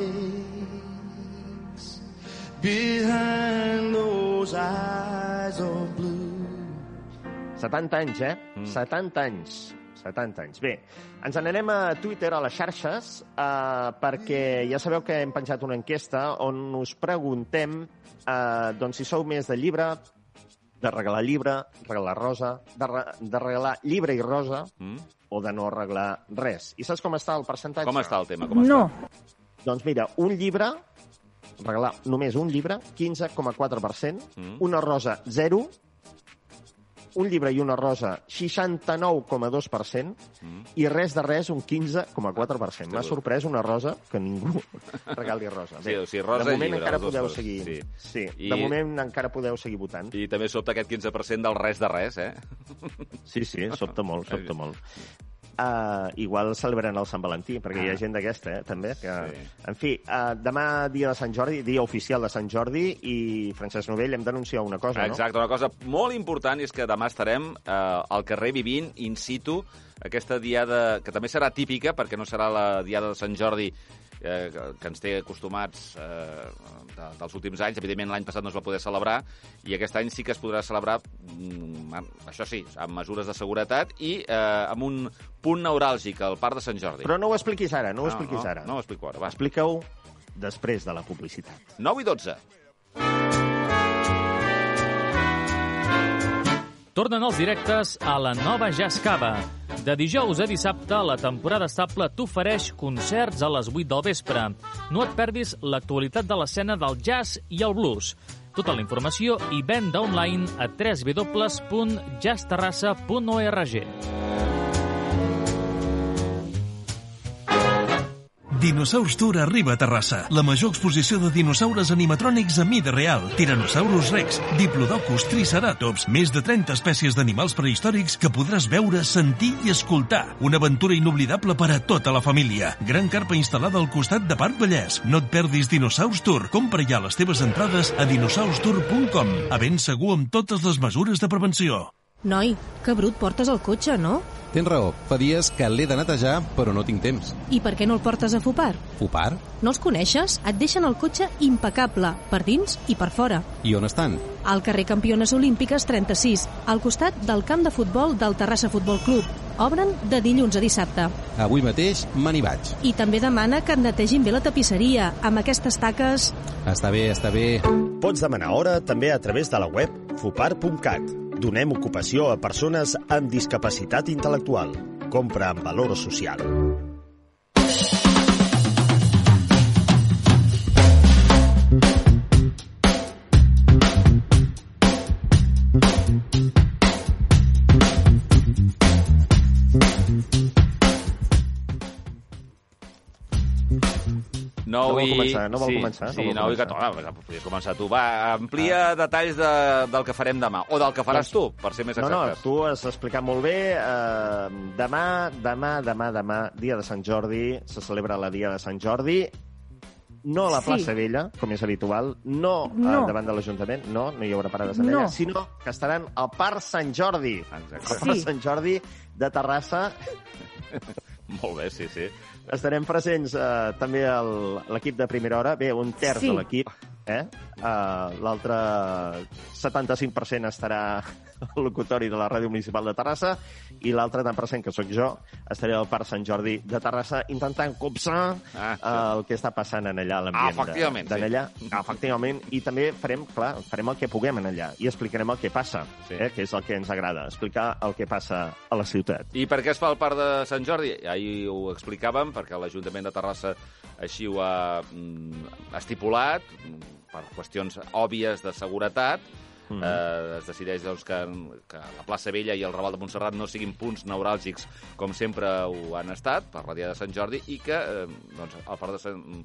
aches behind those eyes of blue. 70 anys, 70 anys. 70 anys. Bé, ens n'anem a Twitter, a les xarxes, perquè ja sabeu que hem penjat una enquesta on us preguntem doncs si sou més de llibre, de regalar rosa, de regalar llibre i rosa, o de no regalar res. I saps com està el percentatge? Com està el tema? No. Doncs mira, un llibre, regalar només un llibre, 15,4%, una rosa, 0%, un llibre i una rosa, 69,2%, i res de res, un 15,4%. M'ha sorprès una rosa que ningú regali rosa. Bé, sí, rosa de moment i llibre, encara podeu seguir. Sí. De moment encara podeu seguir votant. I també sobta aquest 15% del res de res, Sí, sobta molt, igual celebrant el Sant Valentí, perquè hi ha gent d'aquesta, també. En fi, demà dia de Sant Jordi, dia oficial de Sant Jordi, i Francesc Novell, hem d'anunciar una cosa, no? Exacte, una cosa molt important és que demà estarem al carrer vivint, in situ, aquesta diada, que també serà típica, perquè no serà la diada de Sant Jordi que ens té acostumats dels últims anys. Evidentment, l'any passat no es va poder celebrar, i aquest any sí que es podrà celebrar, això sí, amb mesures de seguretat i amb un punt neuràlgic, al Parc de Sant Jordi. Però no ho expliquis ara, no ho expliquis ara. No ho explico ara, va. Explica-ho després de la publicitat. 9:12. Tornen els directes a la nova Jazz Cava. De dijous a dissabte, la temporada estable t'ofereix concerts a les 8 del vespre. No et perdis l'actualitat de l'escena del jazz i el blues. Tota la informació i venda online a www.jazzterrassa.org. Dinosaurs Tour arriba a Terrassa. La major exposició de dinosaures animatrònics a mida real. Tyrannosaurus Rex, Diplodocus, Triceratops, més de 30 espècies d'animals prehistòrics que podràs veure, sentir i escoltar. Una aventura inoblidable per a tota la família. Gran carpa instal·lada al costat de Parc Vallès. No et perdis Dinosaurs Tour. Compra ja les teves entrades a dinosaustour.com. A ben segur amb totes les mesures de prevenció. Noi, que brut portes el cotxe, no? Tens raó, fa dies que l'he de netejar, però no tinc temps. I per què no el portes a Fupar? Fupar? No els coneixes? Et deixen el cotxe impecable, per dins i per fora. I on estan? Al carrer Campiones Olímpiques 36, al costat del camp de futbol del Terrassa Futbol Club. Obren de dilluns a dissabte. Avui mateix me n'hi vaig. I també demana que et netegin bé la tapisseria, amb aquestes taques... Està bé, està bé. Pots demanar hora també a través de la web fupar.cat. Donem ocupació a persones amb discapacitat intel·lectual. Compra amb valor social. No vol començar? Sí, 9:14. Podries començar tu. Va, amplia detalls del que farem demà, o del que faràs tu, per ser més exactes. No, tu has explicat molt bé. Demà, dia de Sant Jordi, se celebra la dia de Sant Jordi. no a la plaça Vella, com és habitual, no davant de l'Ajuntament, no hi haurà parades en allà, sinó que estaran al Parc Sant Jordi. Al Parc Sant Jordi de Terrassa. Molt bé, sí. Estarem presents també l'equip de primera hora. Bé, un terç de l'equip. L'altre 75% estarà al locutori de la Ràdio Municipal de Terrassa i l'altre tant % que sóc jo estaré al Parc Sant Jordi de Terrassa intentant copsar el que està passant en allà, l'ambient d'allà. Efectivament, i també farem el que puguem en allà i explicarem el que passa, que és el que ens agrada, explicar el que passa a la ciutat. I per què es fa el Parc de Sant Jordi? Ahir ho explicàvem, perquè l'Ajuntament de Terrassa així ho ha estipulat, per qüestions òbvies de seguretat. Es decideix que la plaça Vella i el Raval de Montserrat no siguin punts neuràlgics com sempre ho han estat per la Dia de Sant Jordi i que el Parc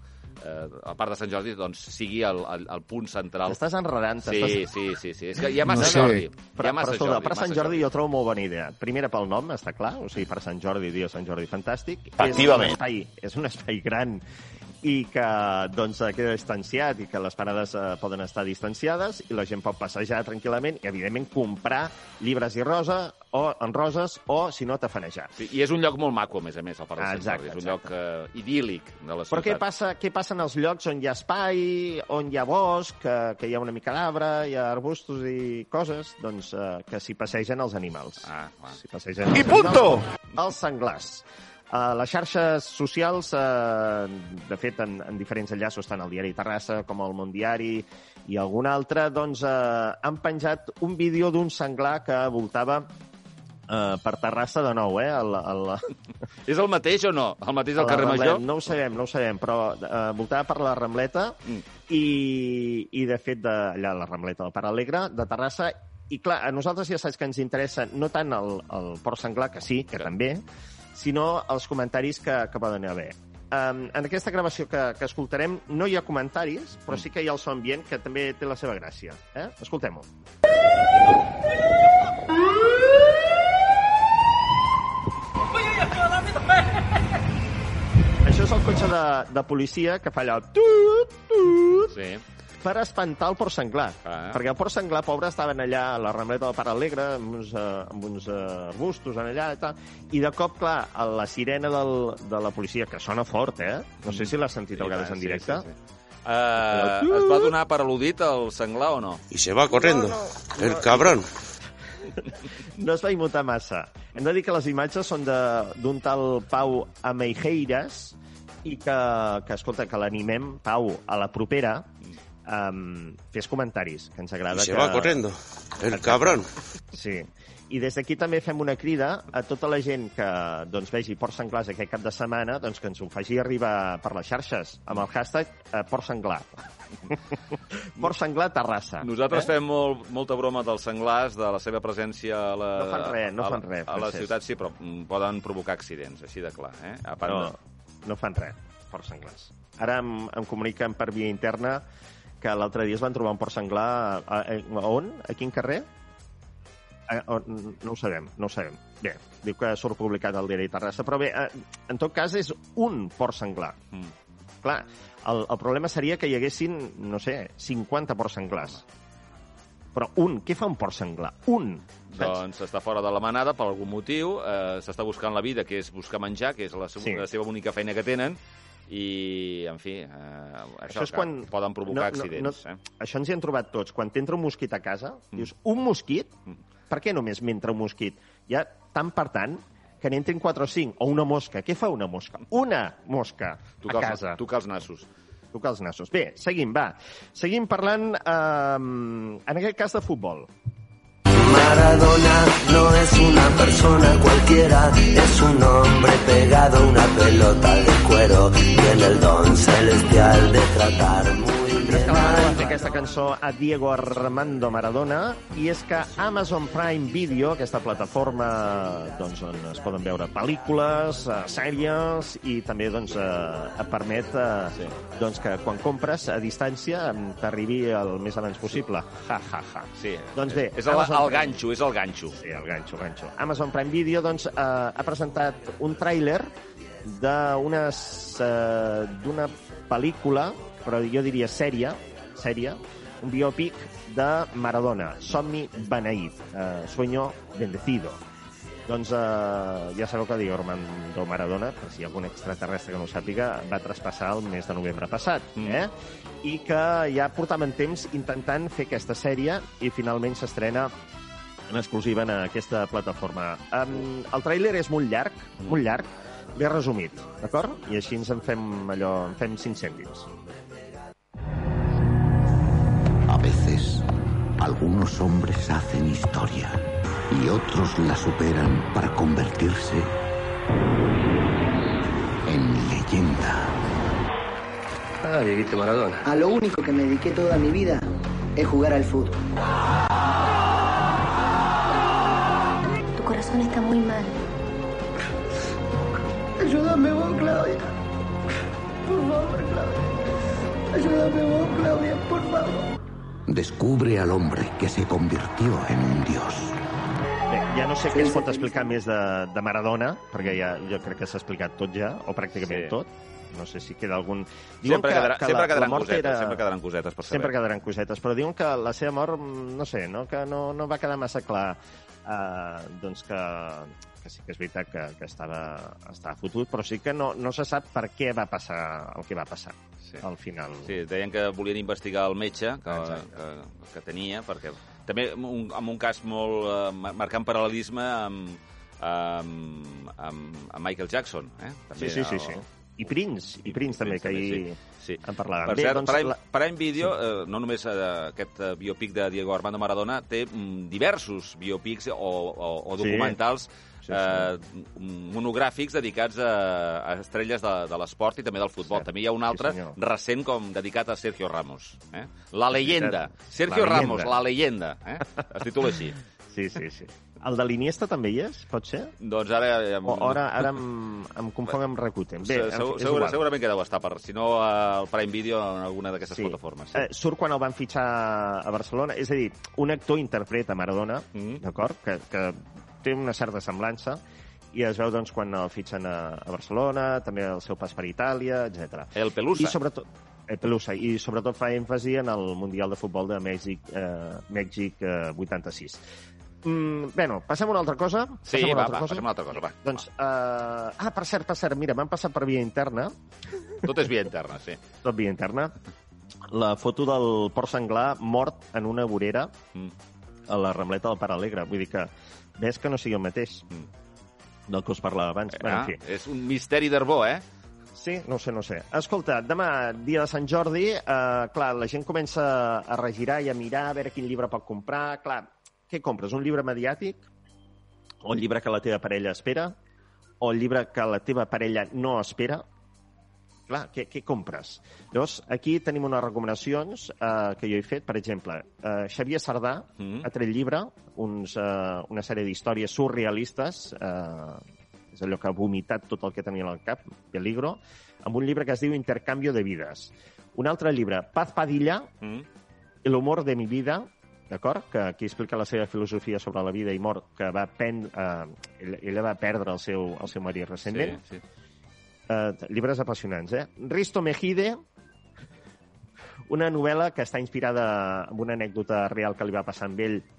de Sant Jordi sigui el punt central. T'estàs enredant. Sí. És que hi ha massa Jordi. Però escolta, el Parc Sant Jordi jo trobo molt bona idea. Primera pel nom, està clar, o sigui, Parc Sant Jordi, Dia de Sant Jordi, fantàstic. Efectivament. És un espai gran i que queda distanciat i que les parades poden estar distanciades i la gent pot passejar tranquil·lament i, evidentment, comprar llibres en roses o, si no, tafanejar. Sí, i és un lloc molt maco, a més, el Parc de Sant Jordi. És un lloc idíl·lic de la ciutat. Però què passa en els llocs on hi ha espai, on hi ha bosc, que hi ha una mica d'arbre, hi ha arbustos i coses? Doncs que s'hi passegen els animals. I punto! Els senglars. Les xarxes socials, de fet, en diferents enllaços, tant al diari Terrassa com al Món Diari i algun altre, doncs han penjat un vídeo d'un senglar que voltava per Terrassa de nou, És el mateix o no? El mateix al carrer Major? No ho sabem, però voltava per la Rambleta i de fet, allà a la Rambleta del Parc Alegre de Terrassa. I clar, a nosaltres ja saps que ens interessa no tant el port senglar, que sí, que també, sinó els comentaris que poden haver. En aquesta gravació que escoltarem no hi ha comentaris, però sí que hi ha el so ambient, que també té la seva gràcia. Escoltem-ho. Això és el cotxe de policia que fa allò per espantar el porc senglar. Perquè el porc senglar, pobre, estaven allà a la Rambleta del Parc Alegre, amb uns arbustos allà i tal, i de cop, clar, la sirena de la policia, que sona fort, no sé si l'has sentit a vegades en directe. Es va donar per al·ludit el senglar o no? I se va corriendo, el cabrón. No es va immutar massa. Hem de dir que les imatges són d'un tal Pau Ameijeiras i que escolta, que l'animem, Pau, a la propera, fes comentaris, que ens agrada. I se va corriendo, el cabrón. Sí. I des d'aquí també fem una crida a tota la gent que vegi Port Senglars aquest cap de setmana, que ens ho faci arribar per les xarxes, amb el hashtag Port Senglar. Port Senglar Terrassa. Nosaltres fem molta broma dels senglars, de la seva presència a la... No fan res. A la ciutat sí, però poden provocar accidents, així de clar. No fan res, Port Senglars. Ara em comuniquen per via interna que l'altre dia es van trobar un port senglar on? A quin carrer? No ho sabem. Bé, diu que surt publicat al diari Terrassa, però bé, en tot cas és un port senglar. Clar, el problema seria que hi haguessin, no sé, 50 ports senglars. Però què fa un port senglar? Doncs està fora de la manada per algun motiu, s'està buscant la vida, que és buscar menjar, que és la seva única feina que tenen, i, en fi, això és quan poden provocar accidents. Això ens hi han trobat tots. Quan t'entra un mosquit a casa, dius, un mosquit? Per què només m'entra un mosquit? Ja, tant per tant, que n'entrin 4 o 5. O una mosca. Què fa una mosca? Una mosca a casa. Tocar els nassos. Bé, seguim, va. Seguim parlant, en aquest cas, de futbol. Maradona no es una persona cualquiera, es un hombre pegado a una pelota de cuero, tiene el don celestial de tratar muy bien. Va fer aquesta cançó a Diego Armando Maradona, i és que Amazon Prime Video, aquesta plataforma on es poden veure pel·lícules, sèries, i també et permet que quan compres a distància t'arribi el més abans possible. Sí, doncs bé, és el ganxo. Sí, el ganxo. Amazon Prime Video ha presentat un tràiler d'una pel·lícula però jo diria sèrie, un biòpic de Maradona, Somni beneït, Sueño bendecido. Doncs ja sabeu que Diego Armando Maradona, per si hi ha algun extraterrestre que no ho sàpiga, va traspassar el mes de novembre passat, i que ja portaven temps intentant fer aquesta sèrie i finalment s'estrena en exclusiva en aquesta plataforma. El tràiler és molt llarg, l'he resumit, d'acord? I així en fem 5 cèntims. A veces, algunos hombres hacen historia y otros la superan para convertirse en leyenda. Dieguito Maradona. A lo único que me dediqué toda mi vida es jugar al fútbol. Tu corazón está muy mal. Ayúdame vos, Claudia. Por favor, Claudia. Ayúdame vos, Claudia, por favor. Descubre al hombre que se convirtió en un dios. Bé, ja no sé què es pot explicar més de Maradona, perquè ja jo crec que s'ha explicat tot ja, o pràcticament tot. No sé si queda algun... Sempre quedaran cosetes per saber. Sempre quedaran cosetes, però diuen que la seva mort, no sé, que no va quedar massa clar. Doncs que sí que és veritat que estava fotut, però sí que no se sap per què va passar el que va passar al final. Sí, deien que volien investigar el metge que tenia, perquè també en un cas molt marcant paral·lelisme amb Michael Jackson. També, sí. I Prince també, que ahir en parlàvem. Per cert, Prime Video, no només aquest biòpic de Diego Armando Maradona, té diversos biòpics o documentals monogràfics dedicats a estrelles de l'esport i també del futbol. També hi ha un altre recent com dedicat a Sergio Ramos. La leyenda. Sergio Ramos, la leyenda. Es titula així. Sí. El de l'Iniesta també hi és, pot ser? Doncs ara... Ara em confon amb Rakuten. Segurament que deu estar, si no al Prime Video en alguna d'aquestes plataformes. Surt quan el van fitxar a Barcelona. És a dir, un actor interpreta Maradona, d'acord? Que té una certa semblança, i es veu doncs, quan el fitxen a Barcelona, també el seu pas per Itàlia, etc. El Pelusa. I sobretot fa èmfasi en el Mundial de Futbol de Mèxic 86. Passem a una altra cosa. Passem a una altra cosa, va. Doncs, per cert, mira, m'han passat per via interna. Tot és via interna, sí. Tot via interna. La foto del porc senglar mort en una vorera a la Rambleta del Pare Alegre. Vull dir que ves que no sigui el mateix del que us parlava abans. En fi. És un misteri d'Arbó, Sí, no sé. Escolta, demà, dia de Sant Jordi, clar, la gent comença a regirar i a mirar a veure quin llibre pot comprar. Clar, què compres? Un llibre mediàtic? O el llibre que la teva parella espera? O el llibre que la teva parella no espera? Clar, què compres? Llavors, aquí tenim unes recomanacions que jo he fet. Per exemple, Xavier Sardà ha tret llibre, una sèrie d'històries surrealistes, és allò que ha vomitat tot el que tenia al cap, Peligro, amb un llibre que es diu Intercambio de vidas. Un altre llibre, Paz Padilla, El humor de mi vida, d'acord? Que aquí explica la seva filosofia sobre la vida i mort, que ella va perdre el seu marit recentment. Sí. Llibres apassionants, Risto Mejide, una novel·la que està inspirada en una anècdota real que li va passar amb ell,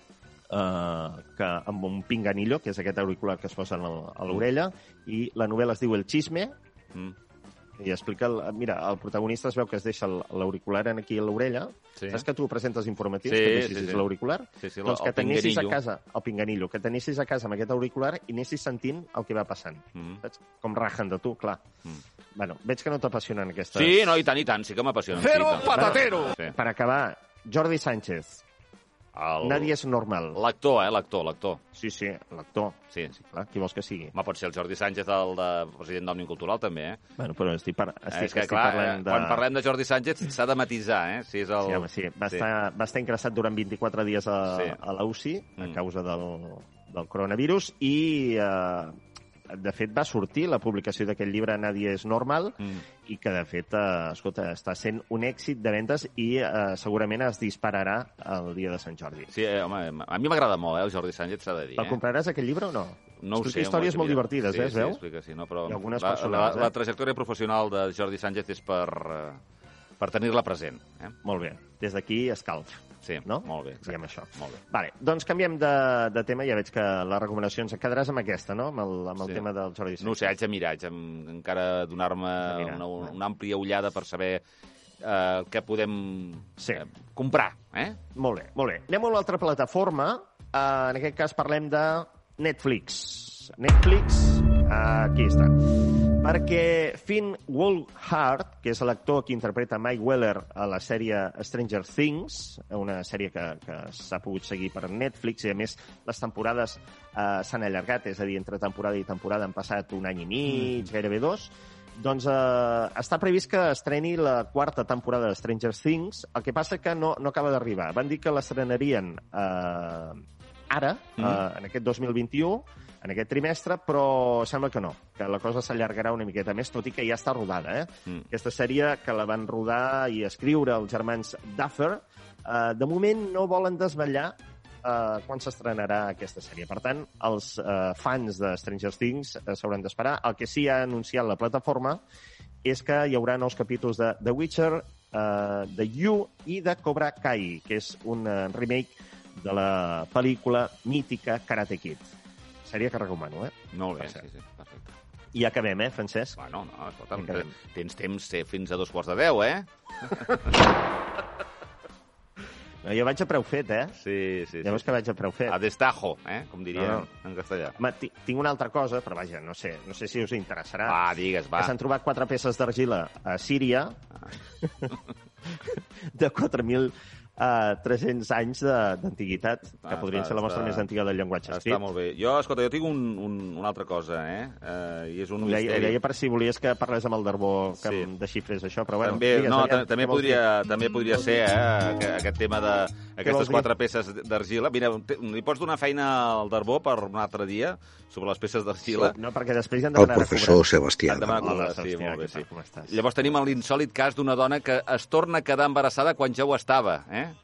amb un pinganillo, que és aquest auricular que es posa a l'orella, i la novel·la es diu El Chisme, i explica... Mira, el protagonista es veu que es deixa l'auricular aquí a l'orella. Saps que tu presentes informatius, que deixis l'auricular? Doncs que t'anessis a casa, el pinganillo, que t'anessis a casa amb aquest auricular i anessis sentint el que va passant. Saps? Com rajen de tu, clar. Bueno, veig que no t'apassionen aquestes... Sí, no, i tant, sí que m'apassionen. Cero patatero! Per acabar, Jordi Sánchez. Nadie és normal. L'actor, l'actor. Sí, l'actor. Sí. Clar, qui vols que sigui? Pot ser el Jordi Sánchez, el de president d'Òmnium Cultural, també, Bueno, però estic parlant de... Quan parlem de Jordi Sánchez s'ha de matisar, Si és el... Sí. Va estar ingressat durant 24 dies a la UCI a causa del coronavirus i... de fet, va sortir la publicació d'aquest llibre Nadie és normal i que, de fet, escolta, està sent un èxit de vendes i segurament es dispararà el dia de Sant Jordi. Sí, home, a mi m'agrada molt, el Jordi Sánchez, s'ha de dir. El compraràs, aquest llibre, o no? No ho sé. Explica històries molt divertides, es veu? Sí, explica, sí, no, però algunes personals, la trajectòria professional de Jordi Sánchez és per per tenir-la present. Molt bé. Des d'aquí, escalf. Sí, no? Molt bé. Diguem això. Molt bé. Vale, doncs canviem de tema. Ja veig que les recomanacions et quedaràs amb aquesta, no? Amb el tema del Jordi Sànchez. No ho sé, haig de mirar, encara donar-me una àmplia ullada per saber què podem comprar. Molt bé, molt bé. Anem a una altra plataforma. En aquest cas parlem de Netflix. Aquí està. Perquè Finn Wolfhard, que és l'actor que interpreta Mike Weller a la sèrie Stranger Things, una sèrie que s'ha pogut seguir per Netflix, i a més les temporades s'han allargat, és a dir, entre temporada i temporada han passat un any i mig, gairebé 2, doncs està previst que estreni la 4ª temporada de Stranger Things, el que passa que no acaba d'arribar. Van dir que l'estrenarien ara, en aquest 2021, en aquest trimestre, però sembla que no, que la cosa s'allargarà una miqueta més, tot i que ja està rodada. Aquesta sèrie que la van rodar i escriure els germans Duffer, de moment no volen desvetllar quan s'estrenarà aquesta sèrie. Per tant, els fans de Stranger Things s'hauran d'esperar. El que sí ha anunciat la plataforma és que hi haurà nous capítols de The Witcher, de You i de Cobra Kai, que és un remake de la pel·lícula mítica Karate Kid. Sèrie que recomano, Molt bé, sí, perfecte. I acabem, Francesc? Bueno, no, escolta'm, tens temps fins a 2:45, Jo vaig a preu fet, Sí. Ja veus que vaig a preu fet. A destajo, com diríem en castellà. Tinc una altra cosa, però vaja, no sé si us interessarà. Va, digues, va. Que s'han trobat 4 peces d'argila a Síria de 4.300 anys d'antiguitat, que podrien ser la mostra més antiga del llenguatge escrit. Està molt bé. Jo tinc una altra cosa, i és un misteri. Ho deia per si volies que parlés amb el Darbó, que em desxifrés això, però bueno... També podria ser, aquest tema d'aquestes 4 peces d'argila. Mira, li pots donar feina al Darbó per un altre dia sobre les peces d'argila? No, perquè després ja han de demanar a cobrar. El professor Sebastià. Sí, molt bé, sí. Llavors tenim l'insòlit cas d'una dona que es torna a quedar embarassada quan ja ho estava,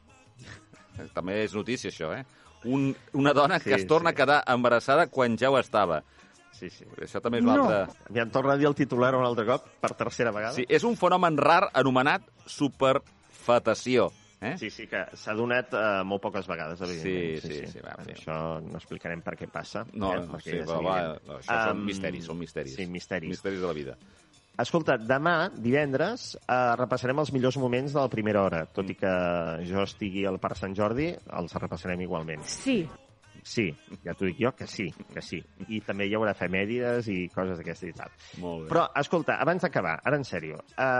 També és notícia, això, Una dona que es torna a quedar embarassada quan ja ho estava. Sí. Això també és l'altre... Ja em torna a dir el titular un altre cop, per tercera vegada. Sí, és un fenomen rar anomenat superfetació. Sí, que s'ha donat molt poques vegades, evidentment. Sí. Això no explicarem per què passa. Això són misteris. Sí, misteris. Misteris de la vida. Escolta, demà, divendres, repassarem els millors moments de la primera hora. Tot i que jo estigui al Parc Sant Jordi, els repassarem igualment. Sí, ja t'ho dic jo, que sí. I també hi haurà efemèrides i coses d'aquesta i tal. Molt bé. Però, escolta, abans d'acabar, ara en sèrio,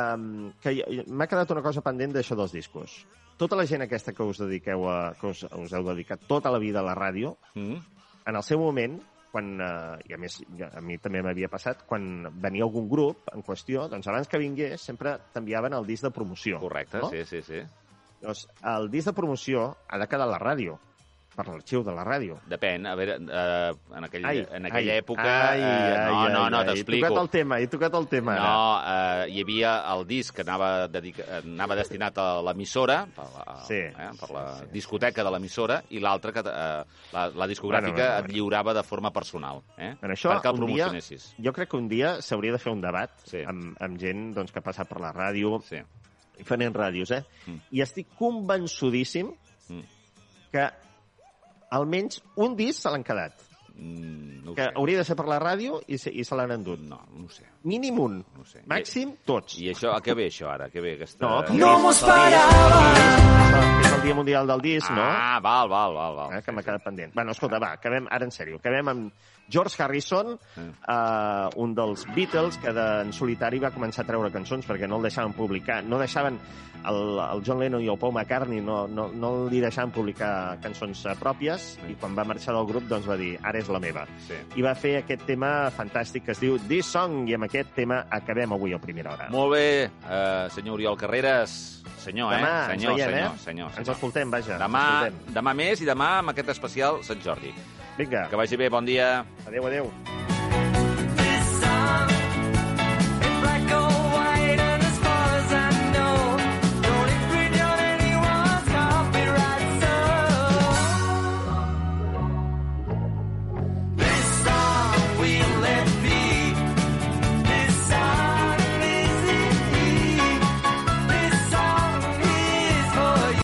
m'ha quedat una cosa pendent d'això dels discos. Tota la gent aquesta que us dediqueu que us heu dedicat tota la vida a la ràdio, en el seu moment, i a més a mi també m'havia passat, quan venia algun grup en qüestió, doncs abans que vingués sempre t'enviaven el disc de promoció. Correcte, no? Sí. Doncs el disc de promoció ha de quedar a la ràdio, per l'arxiu de la ràdio. Depèn, a veure, en aquella època... No, t'explico. He tocat el tema. No, hi havia el disc que anava destinat a l'emissora, per la discoteca de l'emissora, i l'altre que la discogràfica et lliurava de forma personal, això, perquè el promocionessis. Jo crec que un dia s'hauria de fer un debat amb gent que ha passat per la ràdio, diferents ràdios, i estic convençudíssim que almenys un disc se l'han quedat. Que hauria de ser per la ràdio i se l'han endut. No ho sé. Mínim un. Màxim, tots. I això, a què ve això ara? Què ve aquesta... No m'ho esperava! És el Dia Mundial del Disc, no? Val. Que m'ha quedat pendent. Bueno, escolta, acabem, ara en sèrio, acabem amb George Harrison, un dels Beatles que en solitari va començar a treure cançons perquè no el deixaven publicar, no deixaven el John Lennon i el Paul McCartney no li deixaven publicar cançons pròpies, i quan va marxar del grup doncs va dir, ara és la meva. I va fer aquest tema fantàstic que es diu This Song, i amb aquest tema acabem avui a primera hora. Molt bé, senyor Oriol Carreras. Senyor, senyor. Ens escoltem, vaja. Demà més, i demà amb aquest especial Sant Jordi. Vinga. Que vagi bé, bon dia. Adéu.